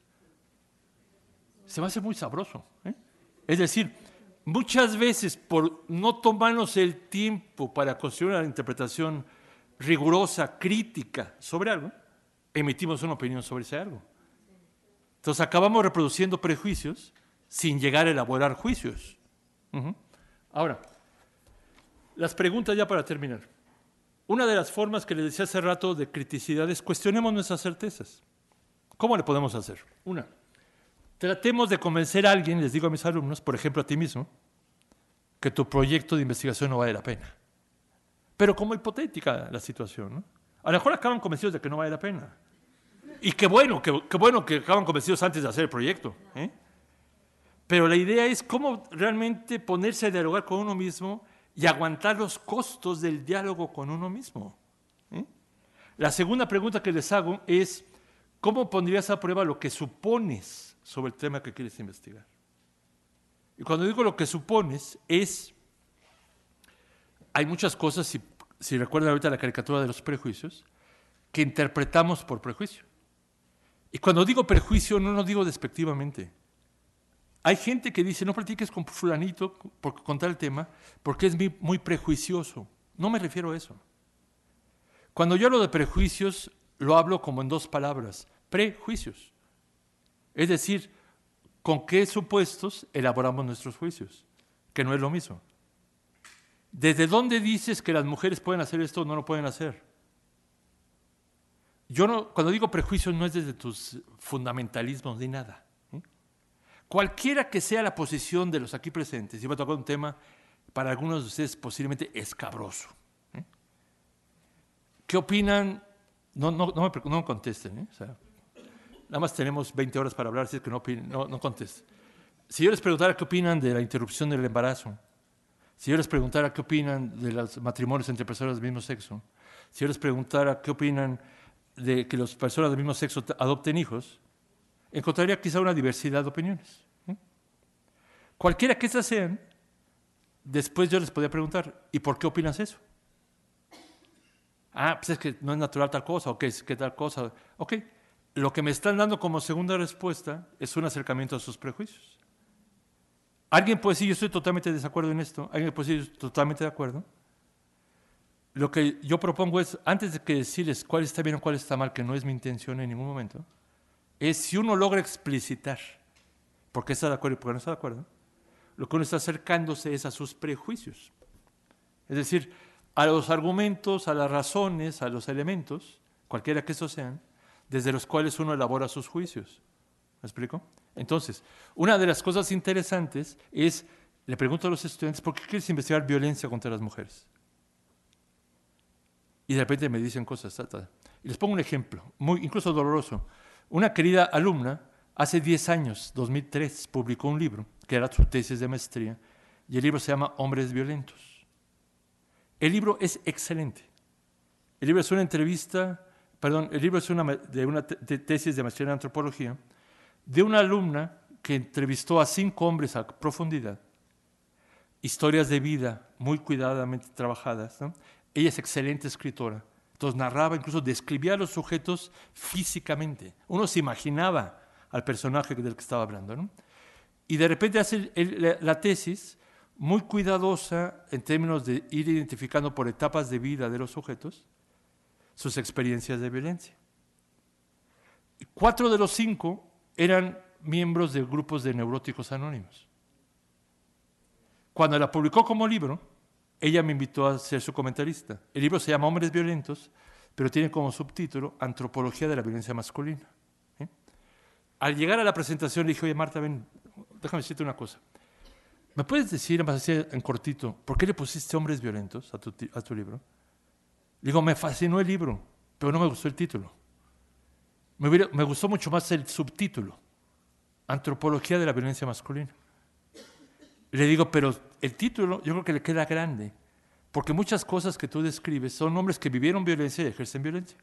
Se va a hacer muy sabroso, ¿eh? Es decir, muchas veces por no tomarnos el tiempo para construir una interpretación rigurosa, crítica sobre algo, emitimos una opinión sobre ese algo. Entonces acabamos reproduciendo prejuicios sin llegar a elaborar juicios. Uh-huh. Ahora, las preguntas ya para terminar. Una de las formas que les decía hace rato de criticidad es cuestionemos nuestras certezas. ¿Cómo le podemos hacer? Una, tratemos de convencer a alguien, les digo a mis alumnos, por ejemplo a ti mismo, que tu proyecto de investigación no vale la pena. Pero como hipotética la situación, ¿no? A lo mejor acaban convencidos de que no vale la pena. Y qué bueno, qué, qué bueno que acaban convencidos antes de hacer el proyecto, ¿eh? Pero la idea es cómo realmente ponerse a dialogar con uno mismo y aguantar los costos del diálogo con uno mismo, ¿eh? La segunda pregunta que les hago es, ¿cómo pondrías a prueba lo que supones sobre el tema que quieres investigar? Y cuando digo lo que supones es, hay muchas cosas, si, si recuerdan ahorita la caricatura de los prejuicios, que interpretamos por prejuicio. Y cuando digo prejuicio no lo digo despectivamente. Hay gente que dice, no practiques con fulanito por contar el tema, porque es muy, muy prejuicioso. No me refiero a eso. Cuando yo hablo de prejuicios, lo hablo como en dos palabras, prejuicios. Es decir, con qué supuestos elaboramos nuestros juicios, que no es lo mismo. ¿Desde dónde dices que las mujeres pueden hacer esto o no lo pueden hacer? Yo no, cuando digo prejuicios no es desde tus fundamentalismos ni nada. ¿eh? Cualquiera que sea la posición de los aquí presentes, y voy a tocar un tema para algunos de ustedes posiblemente escabroso. ¿eh? ¿Qué opinan? No, no, no, me, no me contesten. ¿eh? O sea, nada más tenemos veinte horas para hablar, así es que no, no, no contesten. Si yo les preguntara qué opinan de la interrupción del embarazo, si yo les preguntara qué opinan de los matrimonios entre personas del mismo sexo, si yo les preguntara qué opinan de que las personas del mismo sexo adopten hijos, encontraría quizá una diversidad de opiniones. ¿eh? Cualquiera que estas sean, después yo les podría preguntar, ¿y por qué opinas eso? Ah, pues es que no es natural tal cosa, o que es que tal cosa. Ok, lo que me están dando como segunda respuesta es un acercamiento a sus prejuicios. Alguien puede decir, yo estoy totalmente de desacuerdo en esto, alguien puede decir, yo estoy totalmente de acuerdo. Lo que yo propongo es, antes de que decirles cuál está bien o cuál está mal, que no es mi intención en ningún momento, es si uno logra explicitar por qué está de acuerdo y por qué no está de acuerdo, lo que uno está acercándose es a sus prejuicios. Es decir, a los argumentos, a las razones, a los elementos, cualquiera que estos sean, desde los cuales uno elabora sus juicios. ¿Me explico? Entonces, una de las cosas interesantes es, le pregunto a los estudiantes, ¿por qué quieres investigar violencia contra las mujeres? Y de repente me dicen cosas. Ta, ta. Y les pongo un ejemplo, muy, incluso doloroso. Una querida alumna, hace diez años, dos mil tres, publicó un libro, que era su tesis de maestría, y el libro se llama Hombres Violentos. El libro es excelente. El libro es una entrevista, perdón, el libro es una, de una te- tesis de maestría en antropología, de una alumna que entrevistó a cinco hombres a profundidad, historias de vida muy cuidadamente trabajadas, ¿no? Ella es excelente escritora, entonces narraba, incluso describía a los sujetos físicamente. Uno se imaginaba al personaje del que estaba hablando, ¿no? Y de repente hace el, el, la tesis muy cuidadosa en términos de ir identificando por etapas de vida de los sujetos sus experiencias de violencia. Cuatro de los cinco eran miembros de grupos de neuróticos anónimos. Cuando la publicó como libro, ella me invitó a ser su comentarista. El libro se llama Hombres Violentos, pero tiene como subtítulo Antropología de la Violencia Masculina. ¿eh? Al llegar a la presentación le dije, oye Marta, ven, déjame decirte una cosa. ¿Me puedes decir, además en cortito, por qué le pusiste Hombres Violentos a tu, a tu libro? Le digo, me fascinó el libro, pero no me gustó el título. Me, hubiera, me gustó mucho más el subtítulo, Antropología de la Violencia Masculina. Le digo, pero el título yo creo que le queda grande, porque muchas cosas que tú describes son hombres que vivieron violencia y ejercen violencia.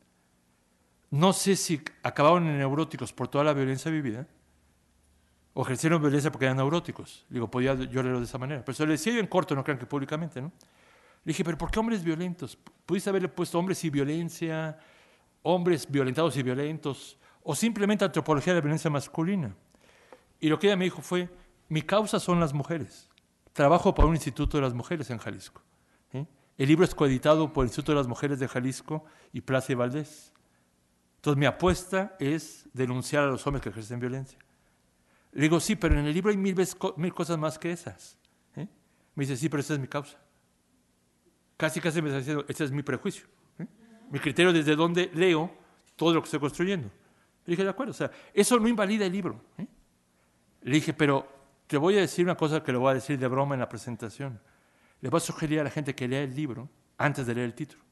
No sé si acabaron en neuróticos por toda la violencia vivida, o ejercieron violencia porque eran neuróticos. Digo, podía yo leerlo de esa manera. Pero se lo decía yo en corto, no crean que públicamente, ¿no? Le dije, pero ¿por qué hombres violentos? Pudiste haberle puesto hombres y violencia, hombres violentados y violentos, o simplemente antropología de la violencia masculina. Y lo que ella me dijo fue, mi causa son las mujeres. Trabajo para un instituto de las mujeres en Jalisco. ¿eh? El libro es coeditado por el Instituto de las Mujeres de Jalisco y Plaza y Valdés. Entonces mi apuesta es denunciar a los hombres que ejercen violencia. Le digo, sí, pero en el libro hay mil, veces, mil cosas más que esas. ¿eh? Me dice, sí, pero esa es mi causa. Casi, casi me está diciendo, ese es mi prejuicio. ¿eh? Mi criterio desde donde leo todo lo que estoy construyendo. Le dije, de acuerdo, o sea, eso no invalida el libro. ¿eh? Le dije, pero te voy a decir una cosa que le voy a decir de broma en la presentación. Le voy a sugerir a la gente que lea el libro antes de leer el título.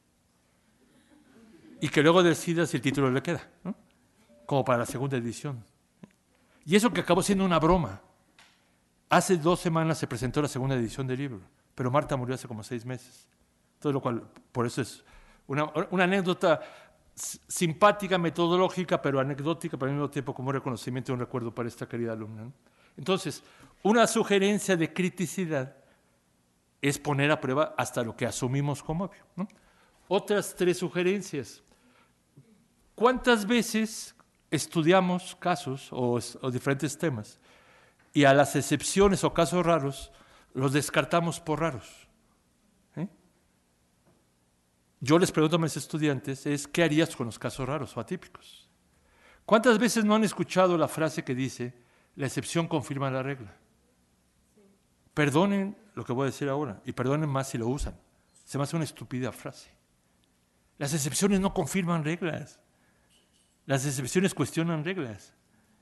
Y que luego decida si el título le queda, ¿no? Como para la segunda edición. Y eso que acabó siendo una broma. Hace dos semanas se presentó la segunda edición del libro, pero Marta murió hace como seis meses. Todo lo cual, por eso es una, una anécdota simpática, metodológica, pero anecdótica, pero al mismo tiempo como un reconocimiento y un recuerdo para esta querida alumna, ¿no? Entonces, una sugerencia de criticidad es poner a prueba hasta lo que asumimos como obvio, ¿no? Otras tres sugerencias. ¿Cuántas veces estudiamos casos o, o diferentes temas y a las excepciones o casos raros los descartamos por raros? ¿Eh? Yo les pregunto a mis estudiantes, es, ¿qué harías con los casos raros o atípicos? ¿Cuántas veces no han escuchado la frase que dice, la excepción confirma la regla? Perdonen lo que voy a decir ahora, y perdonen más si lo usan. Se me hace una estúpida frase. Las excepciones no confirman reglas. Las excepciones cuestionan reglas.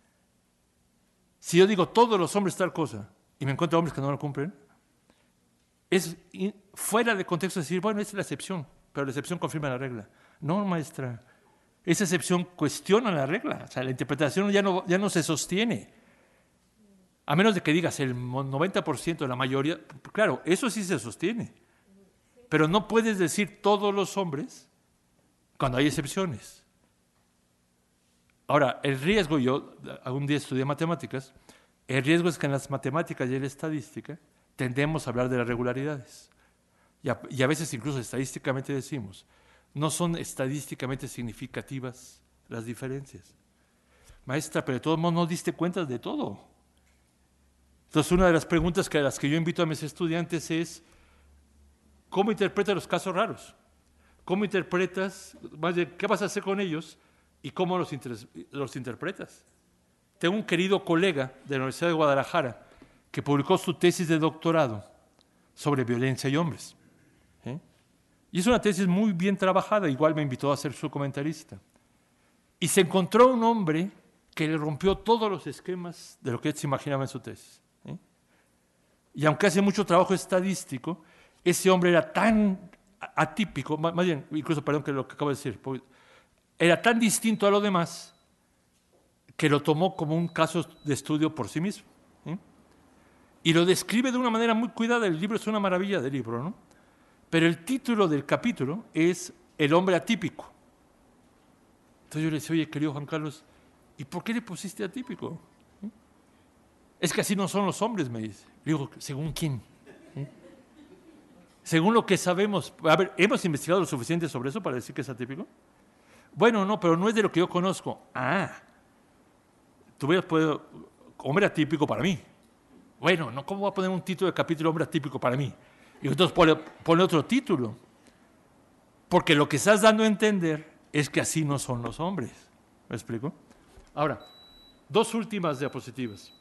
Si yo digo todos los hombres tal cosa y me encuentro hombres que no lo cumplen, es fuera de contexto decir, bueno, esa es la excepción, pero la excepción confirma la regla. No, maestra, esa excepción cuestiona la regla. O sea, la interpretación ya no, ya no se sostiene. A menos de que digas el noventa por ciento de la mayoría, claro, eso sí se sostiene. Pero no puedes decir todos los hombres cuando hay excepciones. Ahora, el riesgo, yo algún día estudié matemáticas, el riesgo es que en las matemáticas y en la estadística tendemos a hablar de las regularidades. Y a, y a veces incluso estadísticamente decimos, no son estadísticamente significativas las diferencias. Maestra, pero de todos modos no diste cuenta de todo. Entonces, una de las preguntas que a las que yo invito a mis estudiantes es, ¿cómo interpretas los casos raros? ¿Cómo interpretas, más bien, qué vas a hacer con ellos y cómo los, inter los interpretas? Tengo un querido colega de la Universidad de Guadalajara que publicó su tesis de doctorado sobre violencia y hombres. ¿eh? Y es una tesis muy bien trabajada, igual me invitó a ser su comentarista. Y se encontró un hombre que le rompió todos los esquemas de lo que él se imaginaba en su tesis. ¿eh? Y aunque hace mucho trabajo estadístico, ese hombre era tan atípico, más bien, incluso, perdón que lo que acabo de decir, era tan distinto a lo demás que lo tomó como un caso de estudio por sí mismo. ¿eh? Y lo describe de una manera muy cuidada. El libro es una maravilla de libro, ¿no? Pero el título del capítulo es El hombre atípico. Entonces yo le decía, oye, querido Juan Carlos, ¿y por qué le pusiste atípico? ¿eh? Es que así no son los hombres, me dice. Le digo, ¿según quién? ¿eh? Según lo que sabemos. A ver, ¿hemos investigado lo suficiente sobre eso para decir que es atípico? Bueno, no, pero no es de lo que yo conozco. Ah, tú hubieras podido, hombre atípico para mí. Bueno, no, ¿cómo voy a poner un título de capítulo hombre atípico para mí? Y entonces pone, pone otro título. Porque lo que estás dando a entender es que así no son los hombres. ¿Me explico? Ahora, dos últimas diapositivas.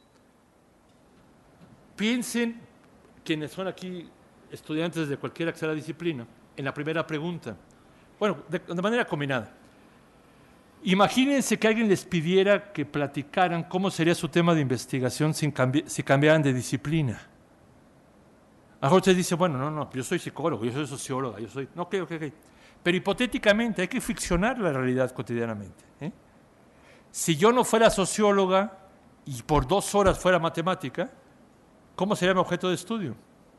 Piensen, quienes son aquí estudiantes de cualquiera que sea la disciplina, en la primera pregunta. Bueno, de, de manera combinada. Imagínense que alguien les pidiera que platicaran cómo sería su tema de investigación sin cambi si cambiaran de disciplina. A lo mejor usted dice, bueno, no, no, yo soy psicólogo, yo soy socióloga, yo soy... No, ok, ok, ok. Pero hipotéticamente hay que ficcionar la realidad cotidianamente. ¿eh? Si yo no fuera socióloga y por dos horas fuera matemática, ¿cómo sería mi objeto de estudio?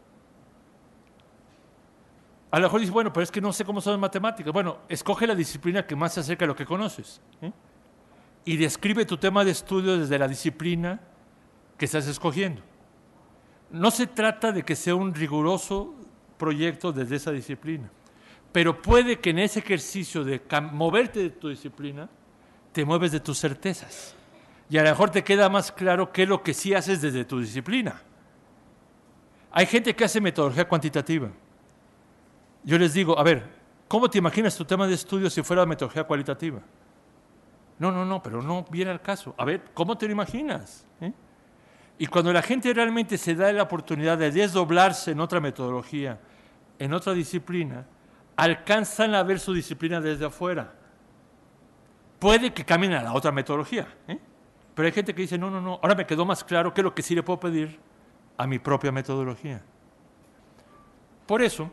A lo mejor dice, bueno, pero es que no sé cómo son las matemáticas. Bueno, escoge la disciplina que más se acerca a lo que conoces. ¿eh? Y describe tu tema de estudio desde la disciplina que estás escogiendo. No se trata de que sea un riguroso proyecto desde esa disciplina, pero puede que en ese ejercicio de moverte de tu disciplina, te mueves de tus certezas. Y a lo mejor te queda más claro qué es lo que sí haces desde tu disciplina. Hay gente que hace metodología cuantitativa. Yo les digo, a ver, ¿cómo te imaginas tu tema de estudio si fuera metodología cualitativa? No, no, no, pero no viene al caso. A ver, ¿cómo te lo imaginas? ¿Eh? Y cuando la gente realmente se da la oportunidad de desdoblarse en otra metodología, en otra disciplina, alcanzan a ver su disciplina desde afuera. Puede que cambien a la otra metodología, ¿eh? Pero hay gente que dice, no, no, no, ahora me quedó más claro qué es lo que sí le puedo pedir a mi propia metodología. Por eso,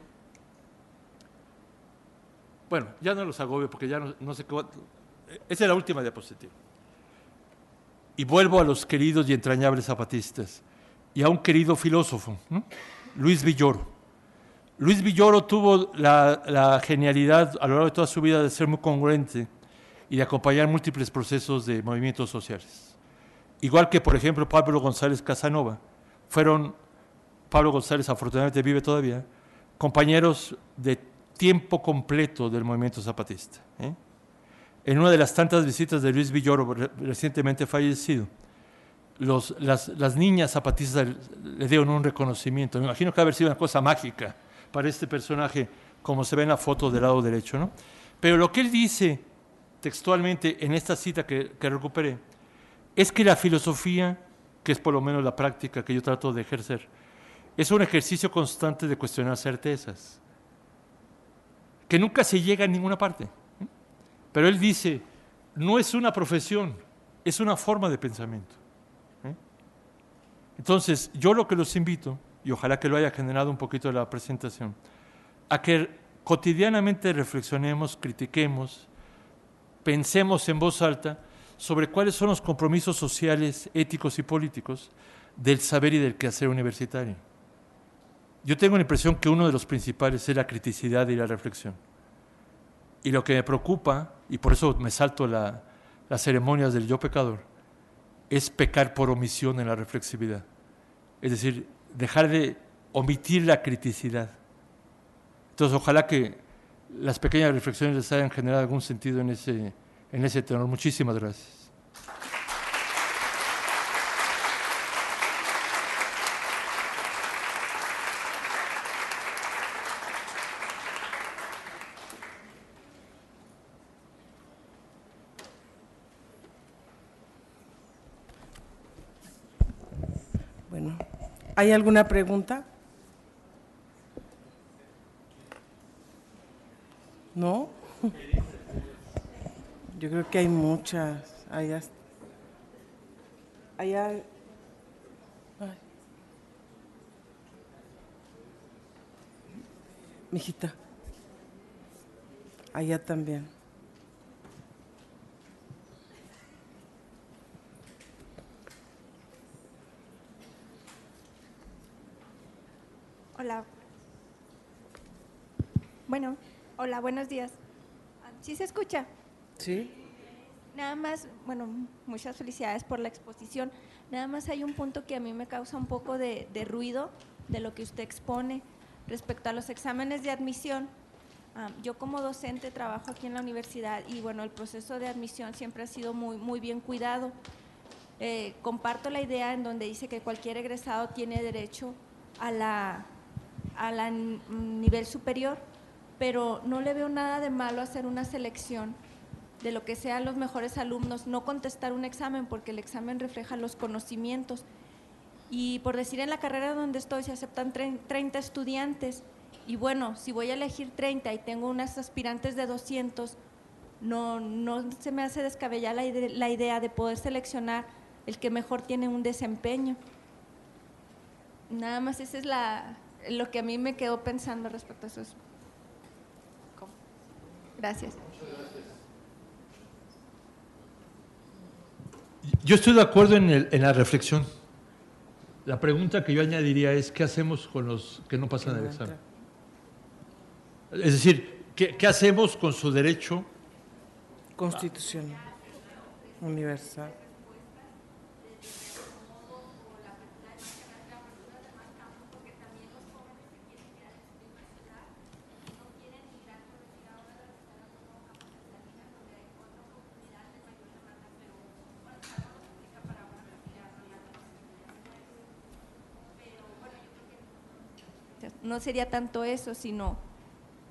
bueno, ya no los agobio porque ya no, no sé qué... Esa es la última diapositiva. Y vuelvo a los queridos y entrañables zapatistas y a un querido filósofo, ¿no? Luis Villoro. Luis Villoro tuvo la, la genialidad a lo largo de toda su vida de ser muy congruente y de acompañar múltiples procesos de movimientos sociales. Igual que, por ejemplo, Pablo González Casanova, fueron, Pablo González afortunadamente vive todavía, compañeros de tiempo completo del movimiento zapatista, ¿eh? En una de las tantas visitas de Luis Villoro, recientemente fallecido, los, las, las niñas zapatistas le dieron un reconocimiento. Me imagino que va a haber sido una cosa mágica para este personaje, como se ve en la foto del lado derecho, ¿no? Pero lo que él dice textualmente en esta cita que, que recuperé, es que la filosofía, que es por lo menos la práctica que yo trato de ejercer, es un ejercicio constante de cuestionar certezas, que nunca se llega a ninguna parte. Pero él dice, no es una profesión, es una forma de pensamiento. ¿Eh? Entonces, yo lo que los invito, y ojalá que lo haya generado un poquito la presentación, a que cotidianamente reflexionemos, critiquemos, pensemos en voz alta sobre cuáles son los compromisos sociales, éticos y políticos del saber y del quehacer universitario. Yo tengo la impresión que uno de los principales es la criticidad y la reflexión. Y lo que me preocupa, y por eso me salto la, las ceremonias del yo pecador, es pecar por omisión en la reflexividad. Es decir, dejar de omitir la criticidad. Entonces, ojalá que las pequeñas reflexiones les hayan generado algún sentido en ese, en ese tenor. Muchísimas gracias. Bueno, ¿hay alguna pregunta? ¿No? Yo creo que hay muchas. Allá. Allá. Ay. Mijita. Allá también. Hola. Bueno, hola, buenos días. ¿Sí se escucha? Sí. Nada más, bueno, muchas felicidades por la exposición. Nada más hay un punto que a mí me causa un poco de, de ruido de lo que usted expone respecto a los exámenes de admisión. Um, yo como docente trabajo aquí en la universidad y bueno, el proceso de admisión siempre ha sido muy, muy bien cuidado. Eh, comparto la idea en donde dice que cualquier egresado tiene derecho a la a la nivel superior, pero no le veo nada de malo hacer una selección de lo que sean los mejores alumnos, no contestar un examen porque el examen refleja los conocimientos. Y por decir, en la carrera donde estoy se aceptan treinta estudiantes y bueno, si voy a elegir treinta y tengo unas aspirantes de doscientos, no, no se me hace descabellada la idea, la idea de poder seleccionar el que mejor tiene un desempeño. Nada más esa es la… lo que a mí me quedó pensando respecto a eso. ¿Cómo? Gracias. Yo estoy de acuerdo en, el, en la reflexión. La pregunta que yo añadiría es, ¿qué hacemos con los que no pasan el examen? Es decir, ¿qué, qué hacemos con su derecho constitucional universal? No sería tanto eso, sino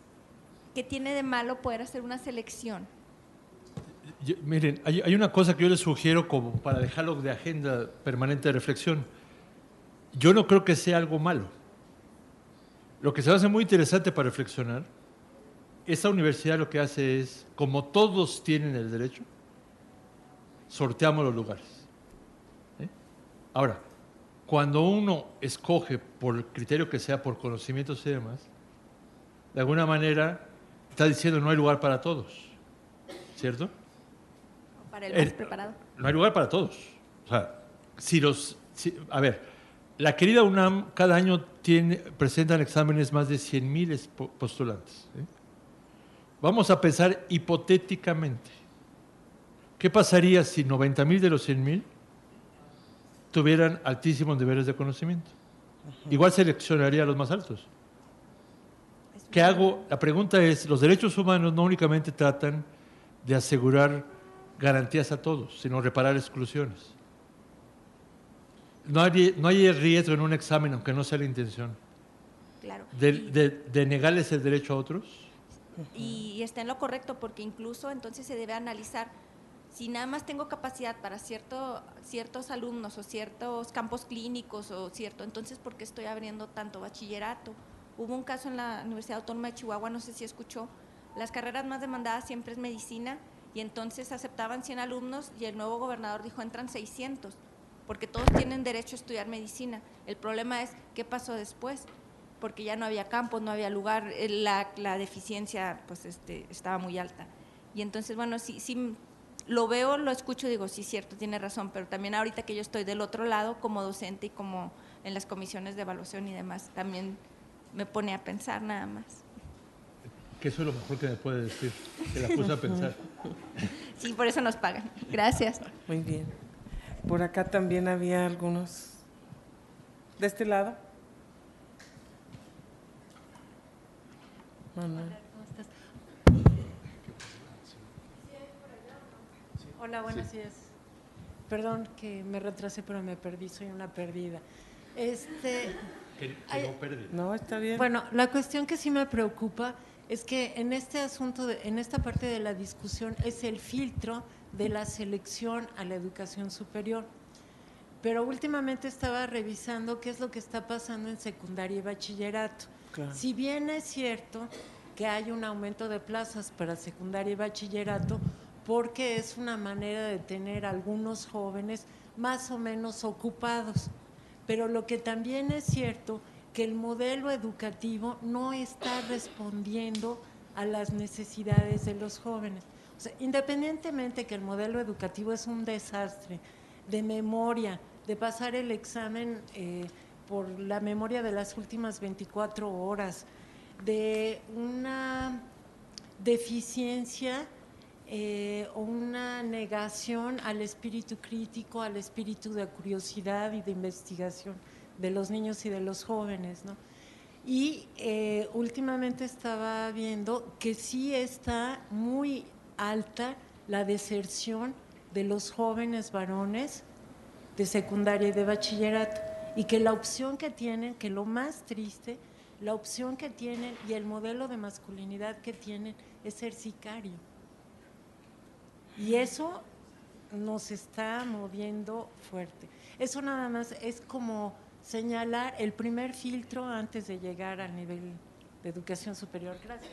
¿qué tiene de malo poder hacer una selección? Yo- miren, hay, hay una cosa que yo les sugiero como para dejarlo de agenda permanente de reflexión. Yo no creo que sea algo malo. Lo que se hace muy interesante para reflexionar, esta universidad lo que hace es, como todos tienen el derecho, sorteamos los lugares. ¿Eh? Ahora, cuando uno escoge por el criterio que sea, por conocimientos y demás, de alguna manera está diciendo no hay lugar para todos, ¿cierto? ¿O para el más El- preparado? No hay lugar para todos. O sea, si los, si- a ver, la querida UNAM cada año tiene, presentan exámenes más de cien mil expo- postulantes. ¿eh? Vamos a pensar hipotéticamente, ¿qué pasaría si noventa mil de los cien mil tuvieran altísimos niveles de conocimiento? Igual seleccionaría a los más altos. ¿Qué hago? La pregunta es, los derechos humanos no únicamente tratan de asegurar garantías a todos, sino reparar exclusiones. No hay, no hay riesgo en un examen, aunque no sea la intención, Claro. de, Y- de- de negarles el derecho a otros. y está en lo correcto, porque incluso entonces se debe analizar si nada más tengo capacidad para cierto, ciertos alumnos o ciertos campos clínicos o cierto, entonces ¿por qué estoy abriendo tanto bachillerato? Hubo un caso en la Universidad Autónoma de Chihuahua, no sé si escuchó, las carreras más demandadas siempre es medicina y entonces aceptaban cien alumnos y el nuevo gobernador dijo entran seiscientos, porque todos tienen derecho a estudiar medicina. El problema es qué pasó después, porque ya no había campos, no había lugar, eh, la, la deficiencia pues este, estaba muy alta. Y entonces, bueno, sí, sí lo veo, lo escucho, digo, sí, cierto, tiene razón, pero también ahorita que yo estoy del otro lado como docente y como en las comisiones de evaluación y demás, también me pone a pensar nada más. Que eso es lo mejor que me puede decir, que la puse a pensar. Sí, por eso nos pagan. Gracias. Muy bien. Por acá también había algunos. ¿De este lado? Manuel. Hola, buenos días. Perdón que me retrasé, pero me perdí, soy una perdida. Este, Que, que Ay, no perde. No, está bien. bueno, la cuestión que sí me preocupa es que en este asunto, de- en esta parte de la discusión, es el filtro de la selección a la educación superior. Pero últimamente estaba revisando qué es lo que está pasando en secundaria y bachillerato. Claro. Si bien es cierto que hay un aumento de plazas para secundaria y bachillerato, porque es una manera de tener algunos jóvenes más o menos ocupados. Pero lo que también es cierto, que el modelo educativo no está respondiendo a las necesidades de los jóvenes. O sea, independientemente que el modelo educativo es un desastre de memoria, de pasar el examen eh, por la memoria de las últimas veinticuatro horas, de una deficiencia eh, o una negación al espíritu crítico, al espíritu de curiosidad y de investigación de los niños y de los jóvenes, ¿no? Y eh, últimamente estaba viendo que sí está muy alta la deserción de los jóvenes varones de secundaria y de bachillerato, y que la opción que tienen, que lo más triste, la opción que tienen y el modelo de masculinidad que tienen es ser sicario. Y eso nos está moviendo fuerte. Eso nada más es como señalar el primer filtro antes de llegar al nivel de educación superior. Gracias.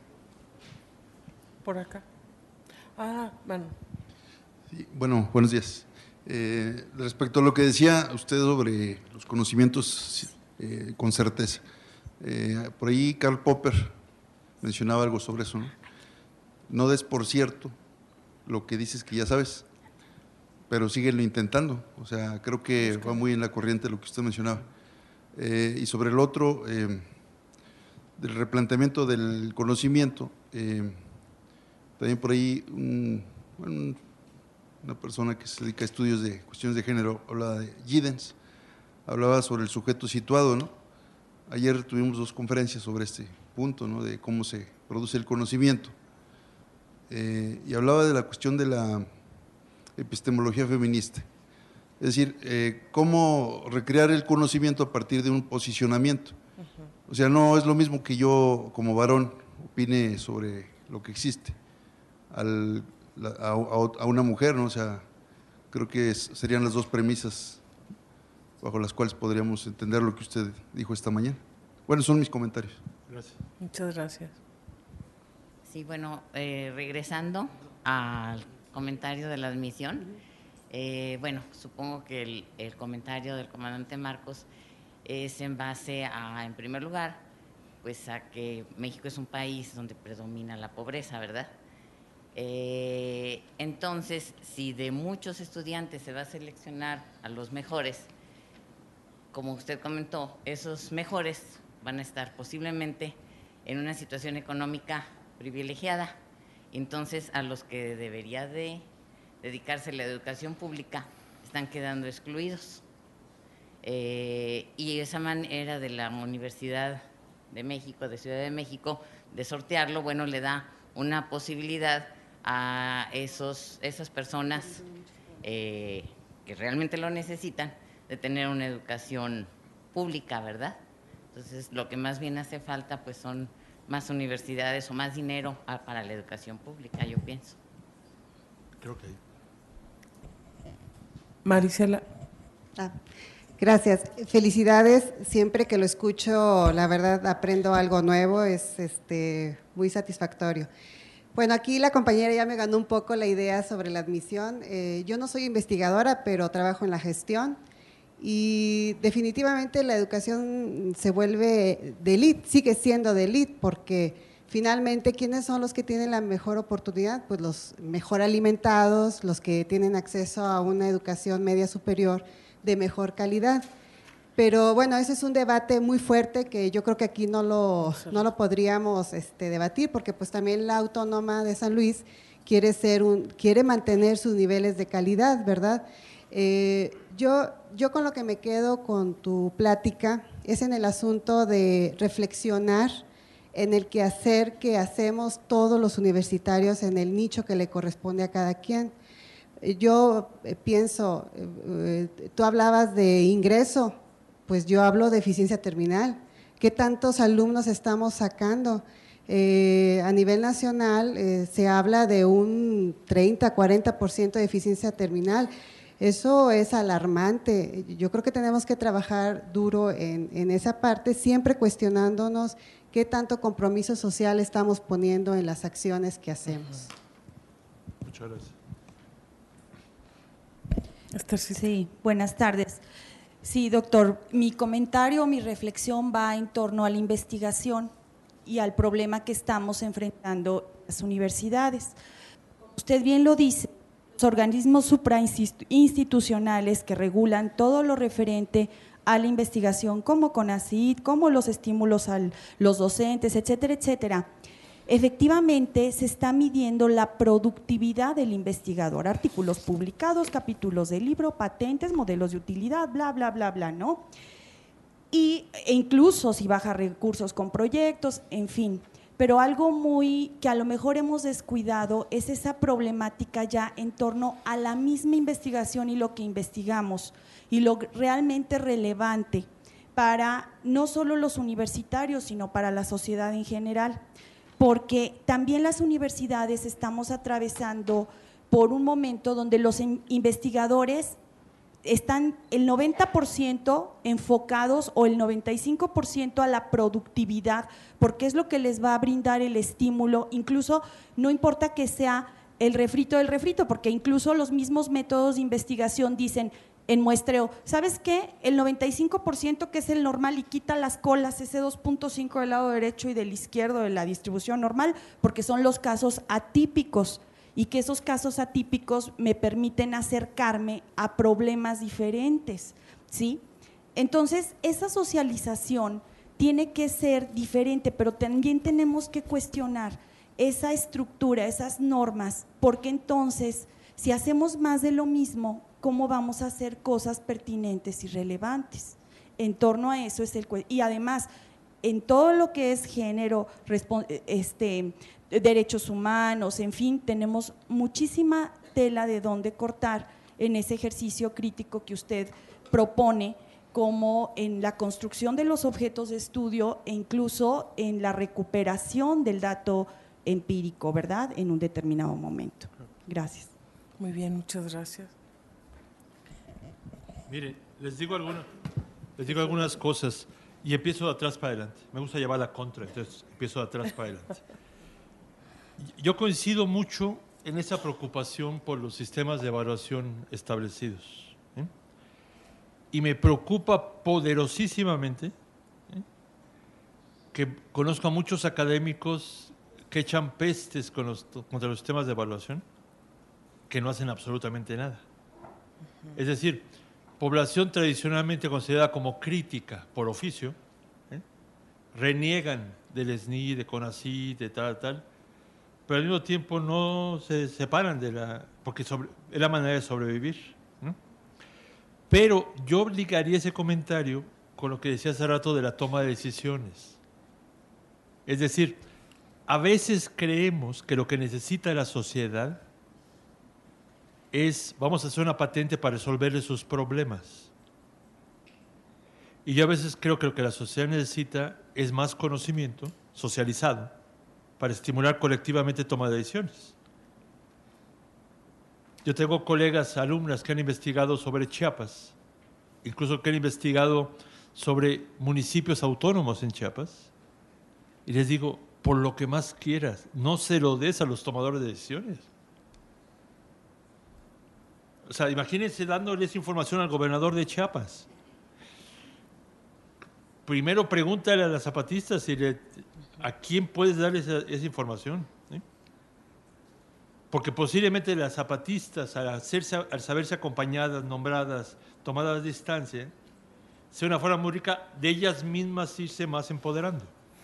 Por acá. Ah, bueno. Sí, bueno, buenos días. Eh, respecto a lo que decía usted sobre los conocimientos eh, con certeza, eh, por ahí Karl Popper mencionaba algo sobre eso, ¿no? No des por cierto lo que dices que ya sabes, pero síguelo intentando. O sea, creo que va muy en la corriente lo que usted mencionaba. Eh, y sobre el otro, eh, del replanteamiento del conocimiento, eh, también por ahí un, bueno, una persona que se dedica a estudios de cuestiones de género, hablaba de Giddens, hablaba sobre el sujeto situado, ¿no? Ayer tuvimos dos conferencias sobre este punto, ¿no? De cómo se produce el conocimiento. Eh, y hablaba de la cuestión de la epistemología feminista, es decir, eh, cómo recrear el conocimiento a partir de un posicionamiento. O sea, no es lo mismo que yo como varón opine sobre lo que existe al, la, a, a una mujer, ¿no? O sea, creo que es, serían las dos premisas bajo las cuales podríamos entender lo que usted dijo esta mañana. Bueno, son mis comentarios. Gracias. Muchas gracias. Sí, bueno, eh, regresando al comentario de la admisión, eh, bueno, supongo que el, el comentario del comandante Marcos es en base a, en primer lugar, pues a que México es un país donde predomina la pobreza, ¿verdad? Eh, entonces, si de muchos estudiantes se va a seleccionar a los mejores, como usted comentó, esos mejores van a estar posiblemente en una situación económica privilegiada. Entonces, a los que debería de dedicarse la educación pública están quedando excluidos. Eh, y esa manera de la Universidad de México, de Ciudad de México, de sortearlo, bueno, le da una posibilidad a esos, esas personas eh, que realmente lo necesitan, de tener una educación pública, ¿verdad? Entonces, lo que más bien hace falta, pues, son más universidades o más dinero para la educación pública, yo pienso. Creo que… Marisela. Ah, gracias. Felicidades. Siempre que lo escucho, la verdad, aprendo algo nuevo. Es este, muy satisfactorio. Bueno, aquí la compañera ya me ganó un poco la idea sobre la admisión. Eh, yo no soy investigadora, pero trabajo en la gestión. Y definitivamente la educación se vuelve de élite, sigue siendo de élite, porque finalmente, ¿quiénes son los que tienen la mejor oportunidad? Pues los mejor alimentados, los que tienen acceso a una educación media superior de mejor calidad. Pero bueno, ese es un debate muy fuerte que yo creo que aquí no lo, no lo podríamos este, debatir, porque pues también la Autónoma de San Luis quiere, ser un, quiere mantener sus niveles de calidad, ¿verdad? Eh, yo, yo con lo que me quedo con tu plática es en el asunto de reflexionar en el quehacer que hacemos todos los universitarios en el nicho que le corresponde a cada quien. Yo pienso, eh, tú hablabas de ingreso, pues yo hablo de eficiencia terminal. ¿Qué tantos alumnos estamos sacando? Eh, a nivel nacional eh, se habla de un treinta, cuarenta por ciento de eficiencia terminal. Eso es alarmante. Yo creo que tenemos que trabajar duro en, en esa parte, siempre cuestionándonos qué tanto compromiso social estamos poniendo en las acciones que hacemos. Muchas gracias. Esthercita. Sí, buenas tardes. Sí, doctor, mi comentario, mi reflexión va en torno a la investigación y al problema que estamos enfrentando las universidades. Usted bien lo dice, los organismos suprainstitucionales que regulan todo lo referente a la investigación, como CONACYT, como los estímulos a los docentes, etcétera, etcétera, efectivamente se está midiendo la productividad del investigador, artículos publicados, capítulos de libro, patentes, modelos de utilidad, bla, bla, bla, bla, ¿no? Y, e incluso si baja recursos con proyectos, en fin. Pero algo muy que a lo mejor hemos descuidado es esa problemática ya en torno a la misma investigación y lo que investigamos y lo realmente relevante para no solo los universitarios, sino para la sociedad en general. Porque también las universidades estamos atravesando por un momento donde los investigadores están el noventa por ciento enfocados o el noventa y cinco por ciento a la productividad, porque es lo que les va a brindar el estímulo, incluso no importa que sea el refrito del refrito, porque incluso los mismos métodos de investigación dicen en muestreo, ¿sabes qué? El noventa y cinco por ciento que es el normal y quita las colas, ese dos punto cinco del lado derecho y del izquierdo de la distribución normal, porque son los casos atípicos y que esos casos atípicos me permiten acercarme a problemas diferentes, ¿sí? Entonces, esa socialización tiene que ser diferente, pero también tenemos que cuestionar esa estructura, esas normas, porque entonces, si hacemos más de lo mismo, ¿cómo vamos a hacer cosas pertinentes y relevantes? En torno a eso es el… Y además, en todo lo que es género, este, derechos humanos, en fin, tenemos muchísima tela de dónde cortar en ese ejercicio crítico que usted propone, como en la construcción de los objetos de estudio e incluso en la recuperación del dato empírico, ¿verdad?, en un determinado momento. Gracias. Muy bien, muchas gracias. Mire, les digo, alguna, les digo algunas cosas y empiezo de atrás para adelante. Me gusta llevar la contra, entonces empiezo de atrás para adelante. Yo coincido mucho en esa preocupación por los sistemas de evaluación establecidos. ¿eh? Y me preocupa poderosísimamente ¿eh? que conozco a muchos académicos que echan pestes con los, contra los sistemas de evaluación que no hacen absolutamente nada. Es decir, población tradicionalmente considerada como crítica por oficio, ¿eh? reniegan del S N I, de CONACYT, de tal, tal, pero al mismo tiempo no se separan de la, porque sobre, es la manera de sobrevivir, ¿no? Pero yo ligaría ese comentario con lo que decía hace rato de la toma de decisiones. Es decir, a veces creemos que lo que necesita la sociedad es, vamos a hacer una patente para resolverle sus problemas. Y yo a veces creo que lo que la sociedad necesita es más conocimiento socializado para estimular colectivamente toma de decisiones. Yo tengo colegas, alumnas que han investigado sobre Chiapas, incluso que han investigado sobre municipios autónomos en Chiapas, y les digo, por lo que más quieras, no se lo des a los tomadores de decisiones. O sea, imagínense dándoles información al gobernador de Chiapas. Primero pregúntale a las zapatistas si le, a quién puedes darle esa, esa información. ¿eh? Porque posiblemente las zapatistas, al, hacerse, al saberse acompañadas, nombradas, tomadas a distancia, sea una forma muy rica de ellas mismas irse más empoderando.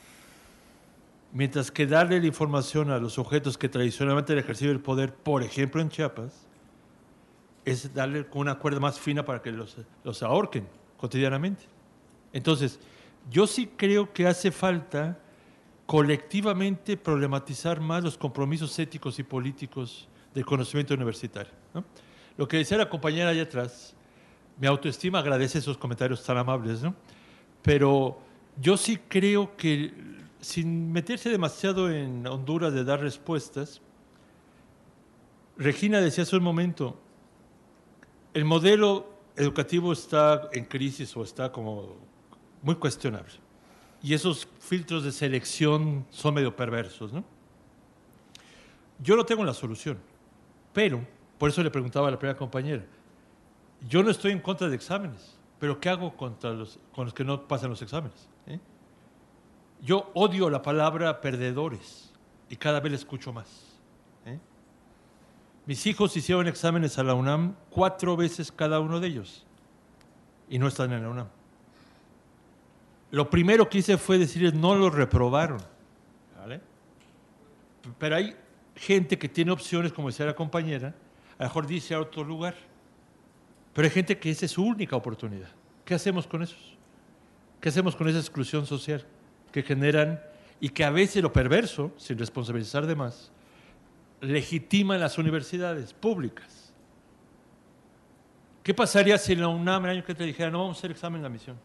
Mientras que darle la información a los sujetos que tradicionalmente han ejercido el poder, por ejemplo en Chiapas, es darle con una cuerda más fina para que los, los ahorquen cotidianamente. Entonces, yo sí creo que hace falta colectivamente problematizar más los compromisos éticos y políticos del conocimiento universitario, ¿no? Lo que decía la compañera allá atrás, mi autoestima agradece esos comentarios tan amables, ¿no? Pero yo sí creo que, sin meterse demasiado en Honduras de dar respuestas, Regina decía hace un momento, el modelo educativo está en crisis o está como muy cuestionable. Y esos filtros de selección son medio perversos, ¿no? Yo no tengo la solución, pero, por eso le preguntaba a la primera compañera, yo no estoy en contra de exámenes, pero ¿qué hago contra los, con los que no pasan los exámenes? ¿eh? Yo odio la palabra perdedores y cada vez la escucho más. ¿eh? Mis hijos hicieron exámenes a la UNAM cuatro veces cada uno de ellos y no están en la UNAM. Lo primero que hice fue decirles, no los reprobaron. ¿Vale? Pero hay gente que tiene opciones, como decía la compañera, a lo mejor dice a otro lugar. Pero hay gente que esa es su única oportunidad. ¿Qué hacemos con esos? ¿Qué hacemos con esa exclusión social que generan y que a veces lo perverso, sin responsabilizar de más, legitiman las universidades públicas? ¿Qué pasaría si en la UNAM el año que te dijera, no vamos a hacer examen en la admisión?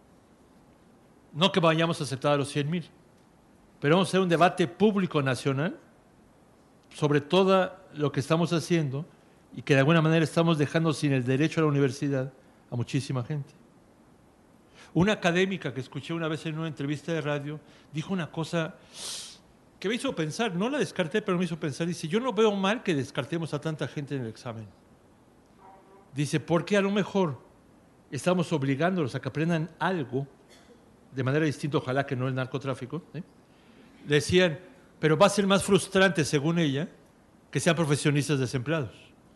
No que vayamos a aceptar a los cien mil, pero vamos a hacer un debate público nacional sobre todo lo que estamos haciendo y que de alguna manera estamos dejando sin el derecho a la universidad a muchísima gente. Una académica que escuché una vez en una entrevista de radio dijo una cosa que me hizo pensar, no la descarté, pero me hizo pensar, dice, yo no veo mal que descartemos a tanta gente en el examen. Dice, porque a lo mejor estamos obligándolos a que aprendan algo de manera distinta, ojalá que no el narcotráfico. ¿eh? Decían, pero va a ser más frustrante, según ella, que sean profesionistas desempleados.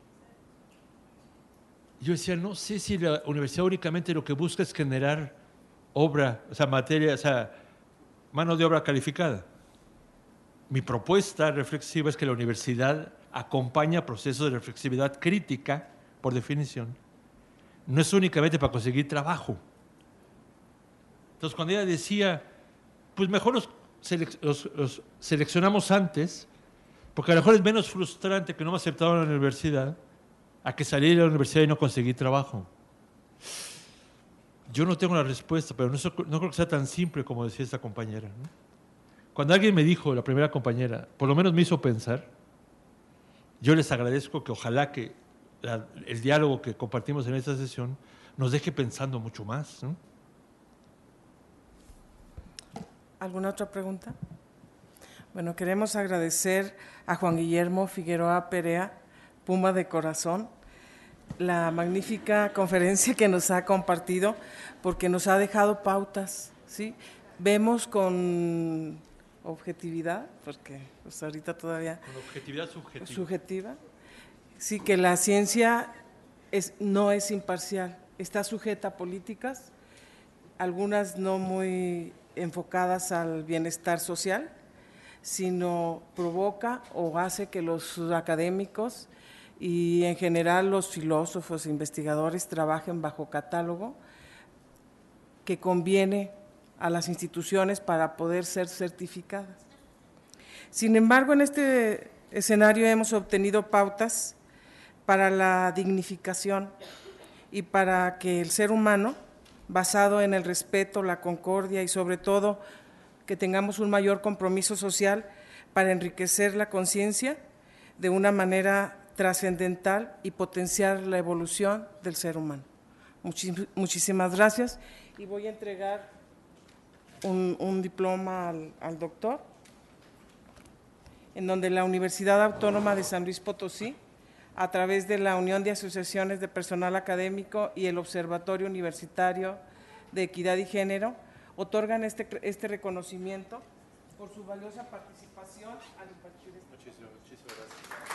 Yo decía, no sé si la universidad únicamente lo que busca es generar obra, o sea, materia, o sea, mano de obra calificada. Mi propuesta reflexiva es que la universidad acompaña procesos de reflexividad crítica, por definición. No es únicamente para conseguir trabajo. Entonces, cuando ella decía, pues mejor los, selec los, los seleccionamos antes, porque a lo mejor es menos frustrante que no me aceptaron en la universidad, a que salir de la universidad y no conseguir trabajo. Yo no tengo la respuesta, pero no, so- no creo que sea tan simple como decía esta compañera, ¿no? Cuando alguien me dijo, la primera compañera, por lo menos me hizo pensar, yo les agradezco que ojalá que la- el diálogo que compartimos en esta sesión nos deje pensando mucho más, ¿no? ¿Alguna otra pregunta? Bueno, queremos agradecer a Juan Guillermo Figueroa Perea, Puma de Corazón, la magnífica conferencia que nos ha compartido, porque nos ha dejado pautas, ¿sí? Vemos con objetividad, porque pues, ahorita todavía Con objetividad subjetiva. subjetiva, sí, que la ciencia es, no es imparcial, está sujeta a políticas, algunas no muy enfocadas al bienestar social, sino provoca o hace que los académicos y en general los filósofos e investigadores trabajen bajo catálogo que conviene a las instituciones para poder ser certificadas. Sin embargo, en este escenario hemos obtenido pautas para la dignificación y para que el ser humano, basado en el respeto, la concordia y sobre todo que tengamos un mayor compromiso social para enriquecer la conciencia de una manera trascendental y potenciar la evolución del ser humano. Muchis- muchísimas gracias y voy a entregar un, un diploma al, al doctor, en donde la Universidad Autónoma de San Luis Potosí, a través de la Unión de Asociaciones de Personal Académico y el Observatorio Universitario de Equidad y Género, otorgan este, este reconocimiento por su valiosa participación al impartir este. Muchísimas, muchísimas gracias.